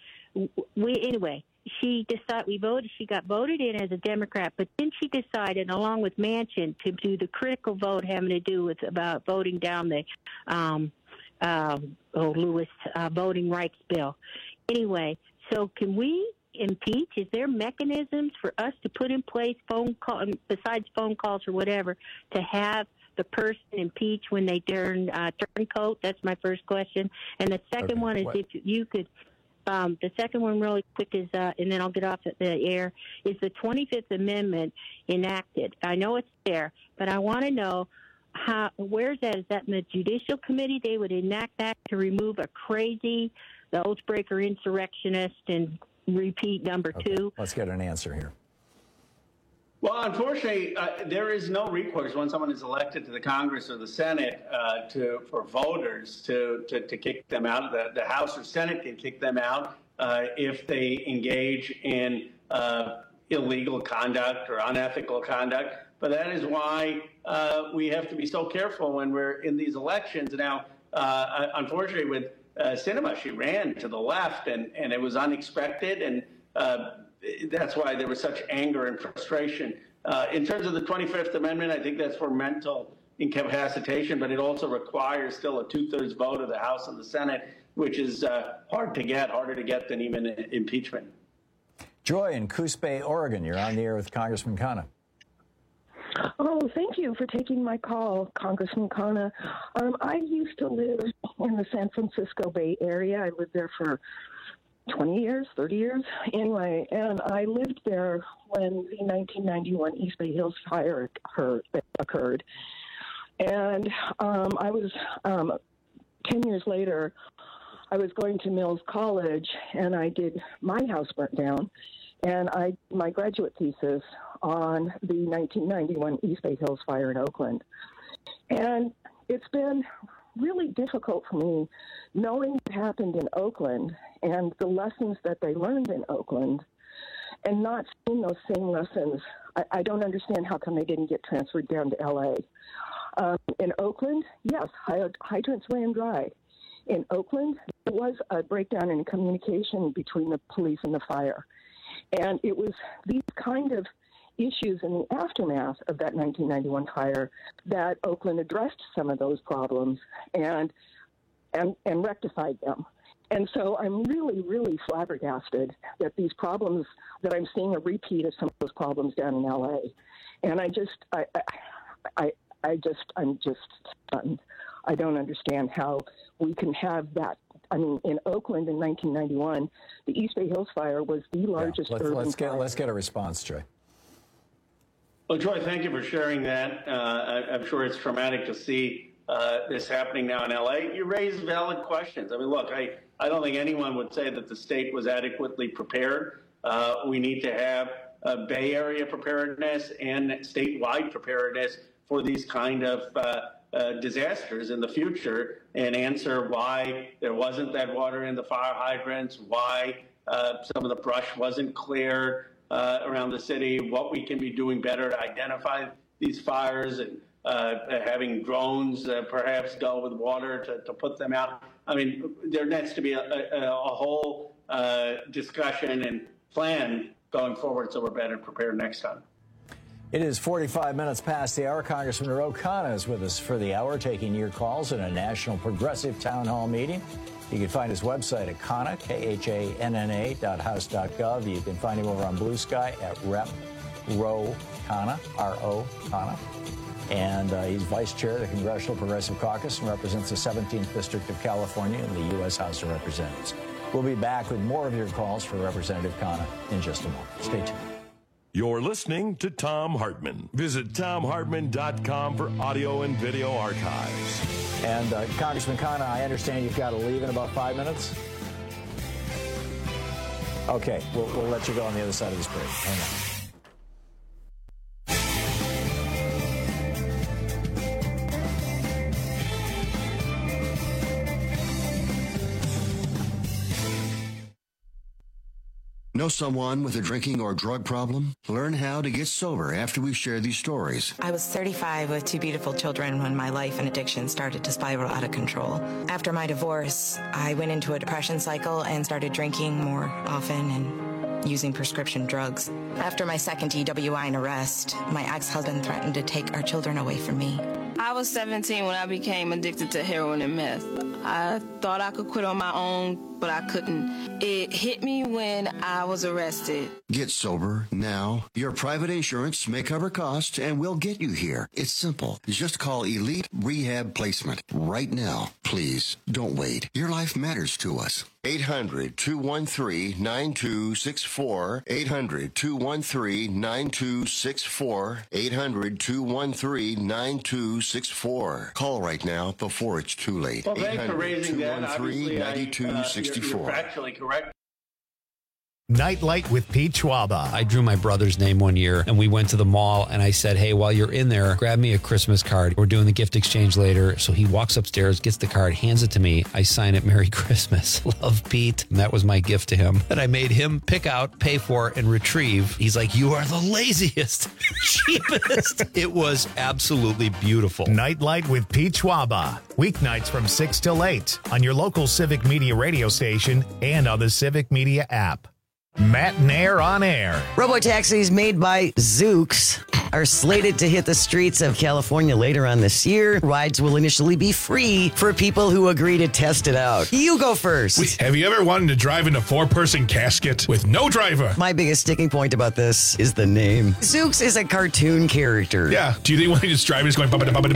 we anyway. She decided we voted. She got voted in as a Democrat, but then she decided, along with Manchin, to do the critical vote having to do with about voting down the um, um, oh Lewis uh, voting rights bill. Anyway, so can we impeach? Is there mechanisms for us to put in place phone call besides phone calls or whatever to have the person impeach when they turn uh, turncoat? That's my first question. And the second Okay. one is What? if you could. Um, the second one, really quick, is uh, and then I'll get off the air. Is the twenty-fifth Amendment enacted? I know it's there, but I want to know how. Where's that? Is that in the Judicial Committee? They would enact that to remove a crazy, the oathbreaker insurrectionist and repeat number Okay. two. Let's get an answer here. Well, unfortunately, uh, there is no recourse when someone is elected to the Congress or the Senate uh, to for voters to, to, to kick them out. The, the House or Senate can kick them out uh, if they engage in uh, illegal conduct or unethical conduct. But that is why uh, we have to be so careful when we're in these elections. Now, uh, unfortunately, with uh, Sinema, she ran to the left, and, and it was unexpected, and uh, that's why there was such anger and frustration. Uh, in terms of the twenty-fifth Amendment, I think that's for mental incapacitation, but it also requires still a two-thirds vote of the House and the Senate, which is uh, hard to get, harder to get than even impeachment. Joy in Coos Bay, Oregon. You're on the air with Congressman Khanna. Oh, thank you for taking my call, Congressman Khanna. Um, I used to live in the San Francisco Bay Area. I lived there for twenty years, thirty years, anyway, and I lived there when the nineteen ninety-one East Bay Hills fire occurred. And um, I was, um, ten years later, I was going to Mills College, and I did, my house burnt down, and I my graduate thesis on the nineteen ninety-one East Bay Hills fire in Oakland. And it's been really difficult for me knowing what happened in Oakland and the lessons that they learned in Oakland and not seeing those same lessons I, I don't understand how come they didn't get transferred down to L A. Um, in Oakland, yes, hydrants ran dry. In Oakland, there was a breakdown in communication between the police and the fire. And it was these kind of issues in the aftermath of that nineteen ninety-one fire that Oakland addressed some of those problems and and, and rectified them. And so I'm really, really flabbergasted that these problems, that I'm seeing a repeat of some of those problems down in L A. And I just, I, I, I just, I'm just stunned. I don't understand how we can have that. I mean, in Oakland in nineteen ninety-one, the East Bay Hills fire was the largest yeah, let's, urban let's get, fire. Let's get a response, Jay. Well, Troy, thank you for sharing that. Uh, I, I'm sure it's traumatic to see uh, this happening now in L A. You raise valid questions. I mean, look, I, I don't think anyone would say that the state was adequately prepared. Uh, we need to have uh, Bay Area preparedness and statewide preparedness for these kind of uh, uh, disasters in the future, and answer why there wasn't that water in the fire hydrants, why uh, some of the brush wasn't cleared uh, around the city, what we can be doing better to identify these fires, and uh, having drones uh, perhaps go with water to, to put them out. I mean, there needs to be a, a, a whole uh, discussion and plan going forward so we're better prepared next time. It is forty-five minutes past the hour. Congressman Ro Khanna is with us for the hour, taking your calls in a National Progressive Town Hall meeting. You can find his website at Khanna, K H A N N A, dot house dot gov. You can find him over on Blue Sky at Rep Ro Khanna, R O Khanna. And uh, he's vice chair of the Congressional Progressive Caucus and represents the seventeenth District of California in the U S House of Representatives. We'll be back with more of your calls for Representative Khanna in just a moment. Stay tuned. You're listening to Thom Hartmann. Visit Thom Hartmann dot com for audio and video archives. And uh, Congressman Khanna, I understand you've got to leave in about five minutes. Okay, we'll, we'll let you go on the other side of this break. Hang on. Know someone with a drinking or drug problem? Learn how to get sober after we share these stories. I was thirty-five with two beautiful children when my life and addiction started to spiral out of control. After my divorce, I went into a depression cycle and started drinking more often and using prescription drugs. After my second D W I and arrest, my ex-husband threatened to take our children away from me. I was seventeen when I became addicted to heroin and meth. I thought I could quit on my own, but I couldn't. It hit me when I was arrested. Get sober now. Your private insurance may cover costs and we'll get you here. It's simple. Just call Elite Rehab Placement right now. Please don't wait. Your life matters to us. eight hundred, two one three, nine two six four. eight hundred, two one three, nine two six four. eight hundred, two one three, nine two six four. Call right now before it's too late. Well, thanks for raising that. Obviously, I, uh, you're, you're factually correct. Nightlight with Pete Schwaba. I drew my brother's name one year, and we went to the mall, and I said, hey, while you're in there, grab me a Christmas card. We're doing the gift exchange later. So he walks upstairs, gets the card, hands it to me. I sign it, Merry Christmas. Love, Pete. And that was my gift to him that I made him pick out, pay for, and retrieve. He's like, you are the laziest, cheapest. It was absolutely beautiful. Nightlight with Pete Schwaba. Weeknights from six till eight on your local Civic Media radio station and on the Civic Media app. Matt Nair on air. Robotaxis made by Zoox are slated to hit the streets of California later on this year. Rides will initially be free for people who agree to test it out. You go first. Wait, have you ever wanted to drive in a four-person casket with no driver? My biggest sticking point about this is the name. Zoox is a cartoon character. Yeah. Do you think when you just drive, it's going...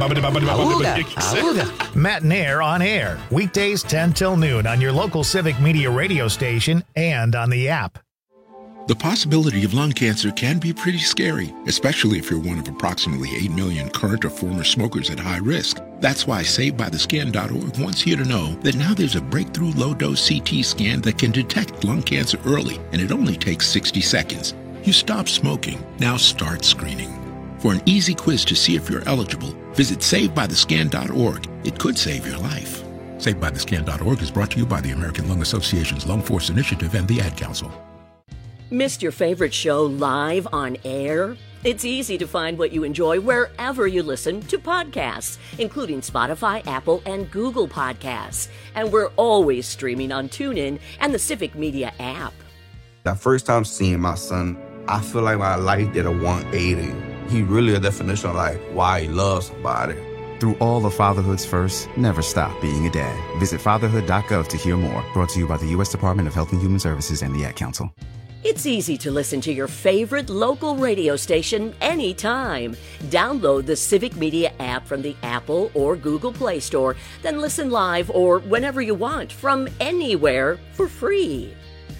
Auga. Matt Nair on air. Weekdays ten till noon on your local Civic Media radio station and on the app. The possibility of lung cancer can be pretty scary, especially if you're one of approximately eight million current or former smokers at high risk. That's why Saved By The Scan dot org wants you to know that now there's a breakthrough low-dose C T scan that can detect lung cancer early, and it only takes sixty seconds. You stop smoking, now start screening. For an easy quiz to see if you're eligible, visit Saved By The Scan dot org. It could save your life. Saved By The Scan dot org is brought to you by the American Lung Association's Lung Force Initiative and the Ad Council. Missed your favorite show live on air? It's easy to find what you enjoy wherever you listen to podcasts, including Spotify, Apple, and Google Podcasts. And we're always streaming on TuneIn and the Civic Media app. The first time seeing my son, I feel like my life did a one eighty. He really a definition of like why he loves somebody. Through all of fatherhood's first, never stop being a dad. Visit fatherhood dot gov to hear more. Brought to you by the U S Department of Health and Human Services and the Ad Council. It's easy to listen to your favorite local radio station anytime. Download the Civic Media app from the Apple or Google Play Store, then listen live or whenever you want from anywhere for free.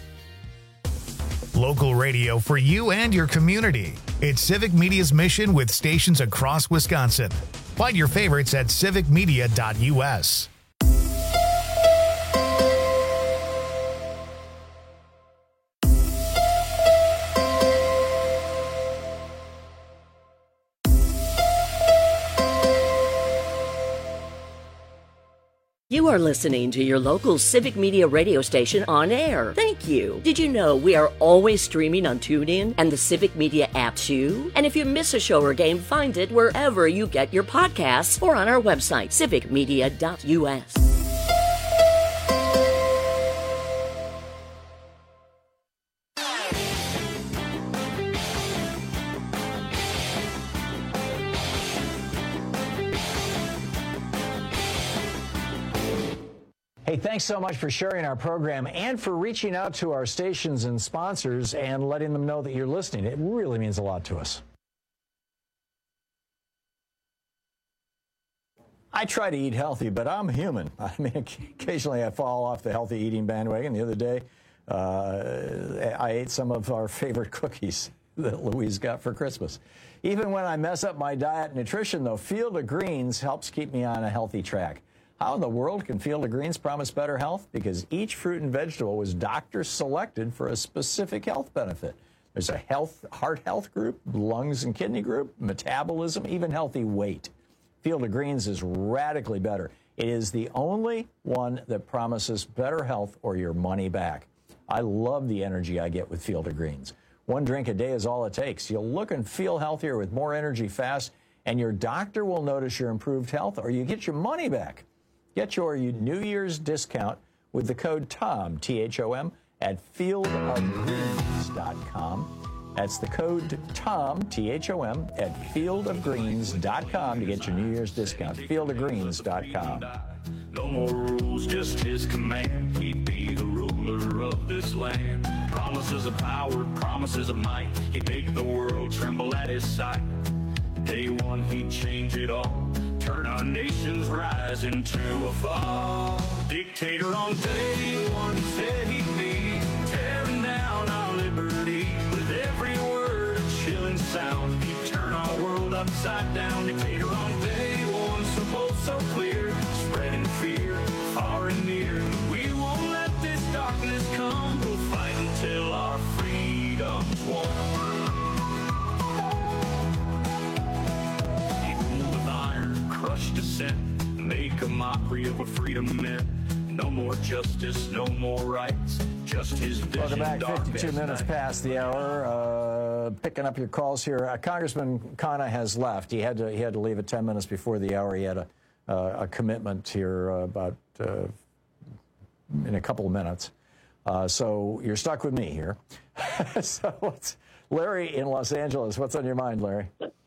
Local radio for you and your community. It's Civic Media's mission with stations across Wisconsin. Find your favorites at civic media dot U S. You are listening to your local Civic Media radio station on air. Thank you. Did you know we are always streaming on TuneIn and the Civic Media app too? And if you miss a show or game, find it wherever you get your podcasts or on our website, civic media dot U S. Hey, thanks so much for sharing our program and for reaching out to our stations and sponsors and letting them know that you're listening. It really means a lot to us. I try to eat healthy, but I'm human. I mean, occasionally I fall off the healthy eating bandwagon. The other day, uh, I ate some of our favorite cookies that Louise got for Christmas. Even when I mess up my diet and nutrition, though, Field of Greens helps keep me on a healthy track. How in the world can Field of Greens promise better health? Because each fruit and vegetable was doctor selected for a specific health benefit. There's a health, heart health group, lungs and kidney group, metabolism, even healthy weight. Field of Greens is radically better. It is the only one that promises better health or your money back. I love the energy I get with Field of Greens. One drink a day is all it takes. You'll look and feel healthier with more energy fast, and your doctor will notice your improved health or you get your money back. Get your New Year's discount with the code TOM, T H O M, at field of greens dot com. That's the code TOM, T H O M, at field of greens dot com to get your New Year's discount. field of greens dot com. No more rules, just his command. He'd be the ruler of this land. Promises of power, promises of might. He'd make the world tremble at his sight. Day one, he'd change it all. Turn our nation's rise into a fall. Dictator on day one said he'd be tearing down our liberty. With every word a chilling sound, he'd turn our world upside down. Dictator on day one, so bold, so clear, spreading fear far and near. We won't let this darkness come. We'll fight until our freedom's won. Crush dissent, make a mockery of a freedom meant. No more justice, no more rights, just his vision. Welcome back, fifty-two minutes past the hour. Uh, picking up your calls here. Uh, Congressman Khanna has left. He had to he had to leave at ten minutes before the hour. He had a uh, a commitment here uh, about uh, in a couple of minutes. Uh, so you're stuck with me here. So what's, Larry in Los Angeles, what's on your mind, Larry?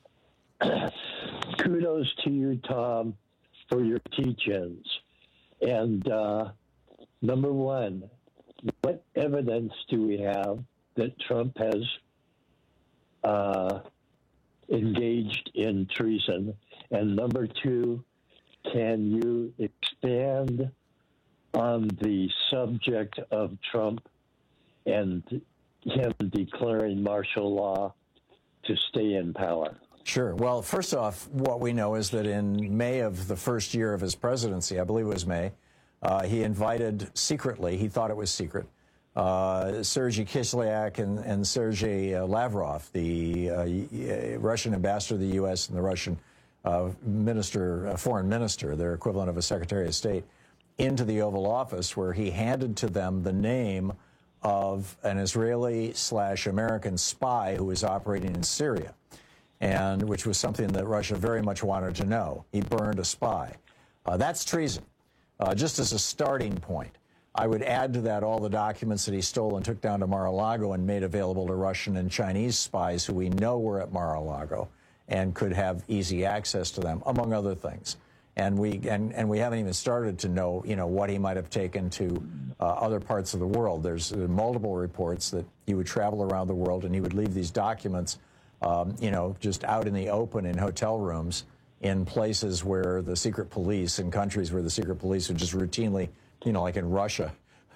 Kudos to you, Tom, for your teach-ins. And uh, number one, what evidence do we have that Trump has uh, engaged in treason? And number two, can you expand on the subject of Trump and him declaring martial law to stay in power? Sure. Well, first off, what we know is that in May of the first year of his presidency, I believe it was May, uh, he invited secretly, he thought it was secret, uh, Sergei Kislyak and, and Sergei uh, Lavrov, the uh, Russian ambassador to the U S and the Russian uh, minister, uh, foreign minister, their equivalent of a secretary of state, into the Oval Office, where he handed to them the name of an Israeli slash American spy who was operating in Syria. and which was something that Russia very much wanted to know. He burned a spy. Uh, that's treason, uh, just as a starting point. I would add to that all the documents that he stole and took down to Mar-a-Lago and made available to Russian and Chinese spies who we know were at Mar-a-Lago and could have easy access to them, among other things. And we and, and we haven't even started to know, you know, what he might have taken to uh, other parts of the world. There's uh, multiple reports that he would travel around the world and he would leave these documents, um, you know, just out in the open in hotel rooms in places where the secret police, in countries where the secret police would just routinely, you know, like in Russia.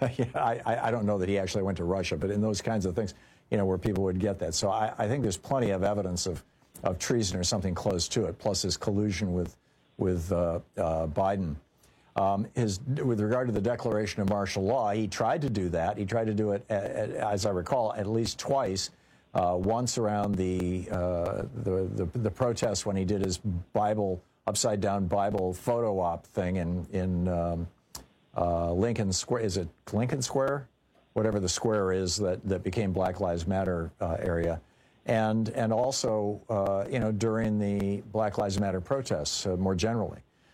I, I don't know that he actually went to Russia, but in those kinds of things, you know, where people would get that. So I, I think there's plenty of evidence of, of treason or something close to it, plus his collusion with with uh, uh, Biden. Um, his, with regard to the declaration of martial law, he tried to do that. He tried to do it, at, at, as I recall, at least twice. Uh, once around the, uh, the the the protest when he did his Bible upside down Bible photo op thing in in um, uh, Lincoln Square. Is it Lincoln Square? Whatever the square is that that became Black Lives Matter uh, area. And and also, uh, you know, during the Black Lives Matter protests uh, more generally.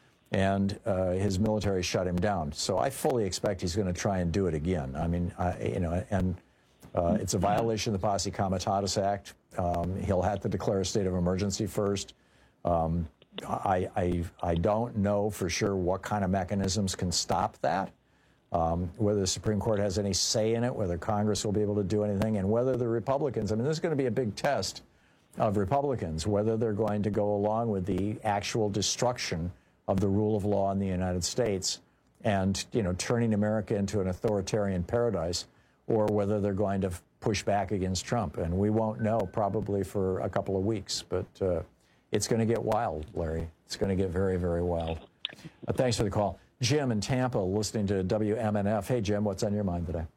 And uh, his military shut him down. So I fully expect he's going to try and do it again. I mean, I, you know, and uh, it's a violation of the Posse Comitatus Act. Um, he'll have to declare a state of emergency first. Um, I, I, I don't know for sure what kind of mechanisms can stop that. Um, whether the Supreme Court has any say in it, whether Congress will be able to do anything, and whether the Republicans, I mean, this is going to be a big test of Republicans, whether they're going to go along with the actual destruction of the rule of law in the United States and, you know, turning America into an authoritarian paradise, or whether they're going to push back against Trump. And we won't know probably for a couple of weeks, but uh, it's going to get wild, Larry. It's going to get very, very wild. Uh, thanks for the call. Jim in Tampa, listening to W M N F. Hey, Jim, what's on your mind today?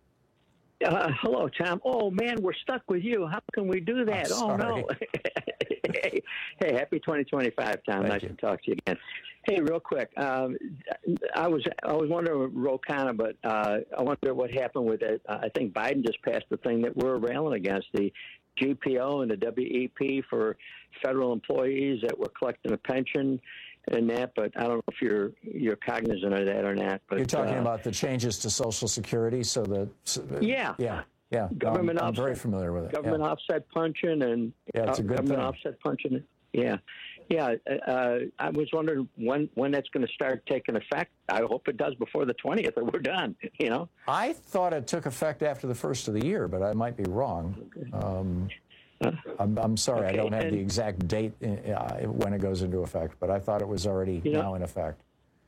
Uh, hello, Tom. Oh, man, we're stuck with you. How can we do that? Oh, no. hey, hey, happy twenty twenty-five, Tom. Thank nice you. to talk to you again. Hey, real quick, um, I was I was wondering with Ro Khanna, but uh, I wonder what happened with it. Uh, I think Biden just passed the thing that we're railing against, the G P O and the W E P for federal employees that were collecting a pension and that, but I don't know if you're you're cognizant of that or not. But you're talking uh, about the changes to Social Security, so that yeah, yeah, yeah. Government I'm, I'm offset, very familiar with it. Government yeah. offset pension and yeah, it's a good government thing. offset pension. Yeah, yeah. Uh, I was wondering when when that's going to start taking effect. I hope it does before the twentieth, or we're done. You know. I thought it took effect after the first of the year, but I might be wrong. Um, I'm, I'm sorry, okay, I don't have and, the exact date uh, when it goes into effect, but I thought it was already you know, now in effect.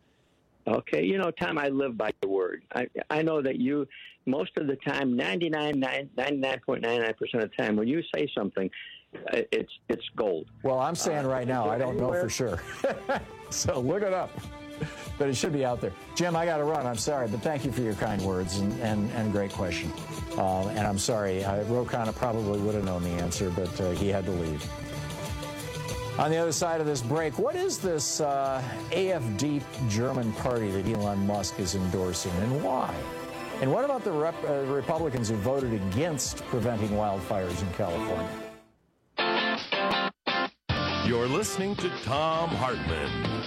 Okay, you know, Tom, I live by your word. I I know that you, most of the time, ninety-nine, ninety-nine point nine nine percent of the time, when you say something, it's it's gold. Well, I'm saying uh, right now, I don't know for sure. So look it up. But it should be out there. Jim, I got to run. I'm sorry, but thank you for your kind words and, and, and great question. Uh, and I'm sorry, uh, Ro Khanna probably would have known the answer, but uh, he had to leave. On the other side of this break, what is this uh, A F D German party that Elon Musk is endorsing, and why? And what about the rep, uh, Republicans who voted against preventing wildfires in California? You're listening to Thom Hartmann.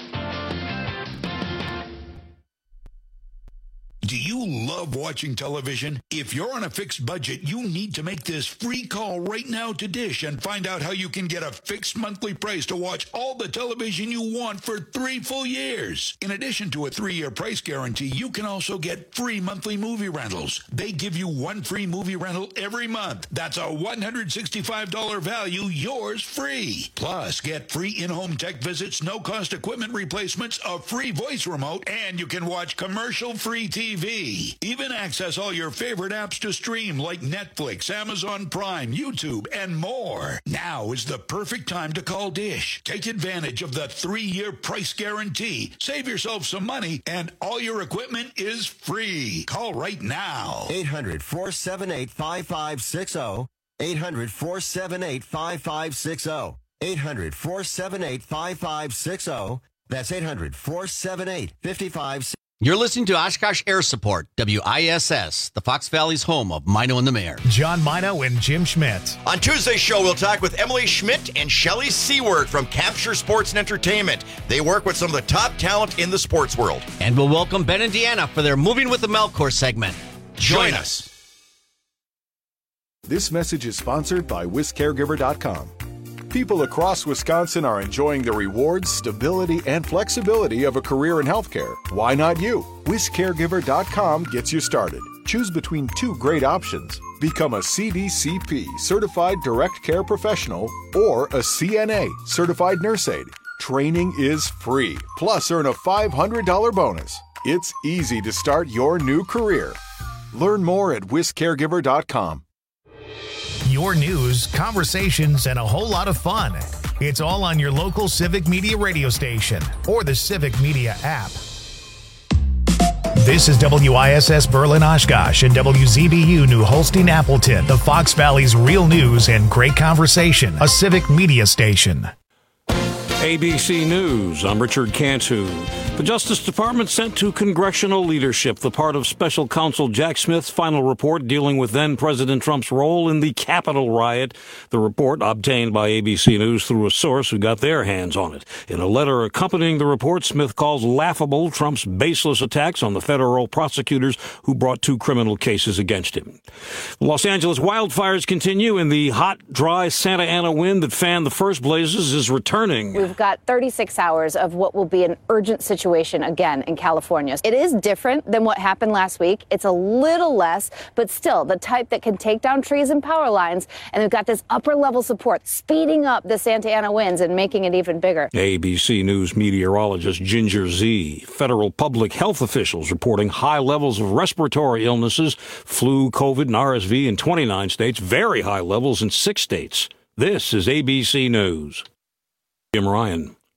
Do you love watching television? If you're on a fixed budget, you need to make this free call right now to Dish and find out how you can get a fixed monthly price to watch all the television you want for three full years. In addition to a three-year price guarantee, you can also get free monthly movie rentals. They give you one free movie rental every month. That's a one hundred sixty-five dollars value, yours free. Plus, get free in-home tech visits, no-cost equipment replacements, a free voice remote, and you can watch commercial-free T V. Even access all your favorite apps to stream like Netflix, Amazon Prime, YouTube, and more. Now is the perfect time to call Dish. Take advantage of the three-year price guarantee. Save yourself some money, and all your equipment is free. Call right now. eight hundred, four seven eight, five five six zero. eight hundred, four seven eight, five five six zero. eight hundred, four seven eight, five five six zero. That's eight hundred, four seven eight, five five six zero. You're listening to Oshkosh Air Support, W I S S, the Fox Valley's home of Mino and the Mayor. John Mino and Jim Schmidt. On Tuesday's show, we'll talk with Emily Schmidt and Shelley Seward from Capture Sports and Entertainment. They work with some of the top talent in the sports world. And we'll welcome Ben and Deanna for their Moving with the Melkor segment. Join, Join us. This message is sponsored by Wis Caregiver dot com. People across Wisconsin are enjoying the rewards, stability, and flexibility of a career in healthcare. Why not you? Wis Caregiver dot com gets you started. Choose between two great options. Become a C D C P, Certified Direct Care Professional, or a C N A, Certified Nurse Aide. Training is free, plus earn a five hundred dollars bonus. It's easy to start your new career. Learn more at Wis Caregiver dot com. Your news, conversations, and a whole lot of fun. It's all on your local Civic Media radio station or the Civic Media app. This is W I S S Berlin Oshkosh and W Z B U New Holstein Appleton, the Fox Valley's real news and great conversation, a Civic Media station. A B C News, I'm Richard Cantu. The Justice Department sent to congressional leadership the part of Special Counsel Jack Smith's final report dealing with then-President Trump's role in the Capitol riot. The report, obtained by A B C News through a source who got their hands on it. In a letter accompanying the report, Smith calls laughable Trump's baseless attacks on the federal prosecutors who brought two criminal cases against him. Los Angeles wildfires continue, and the hot, dry Santa Ana wind that fanned the first blazes is returning. We've got thirty-six hours of what will be an urgent situation again in California. It is different than what happened last week. It's a little less, but still the type that can take down trees and power lines. And we've got this upper level support speeding up the Santa Ana winds and making it even bigger. A B C News meteorologist Ginger Z. Federal public health officials reporting high levels of respiratory illnesses, flu, COVID, and R S V in twenty-nine states, very high levels in six states. This is A B C News. Jim Ryan.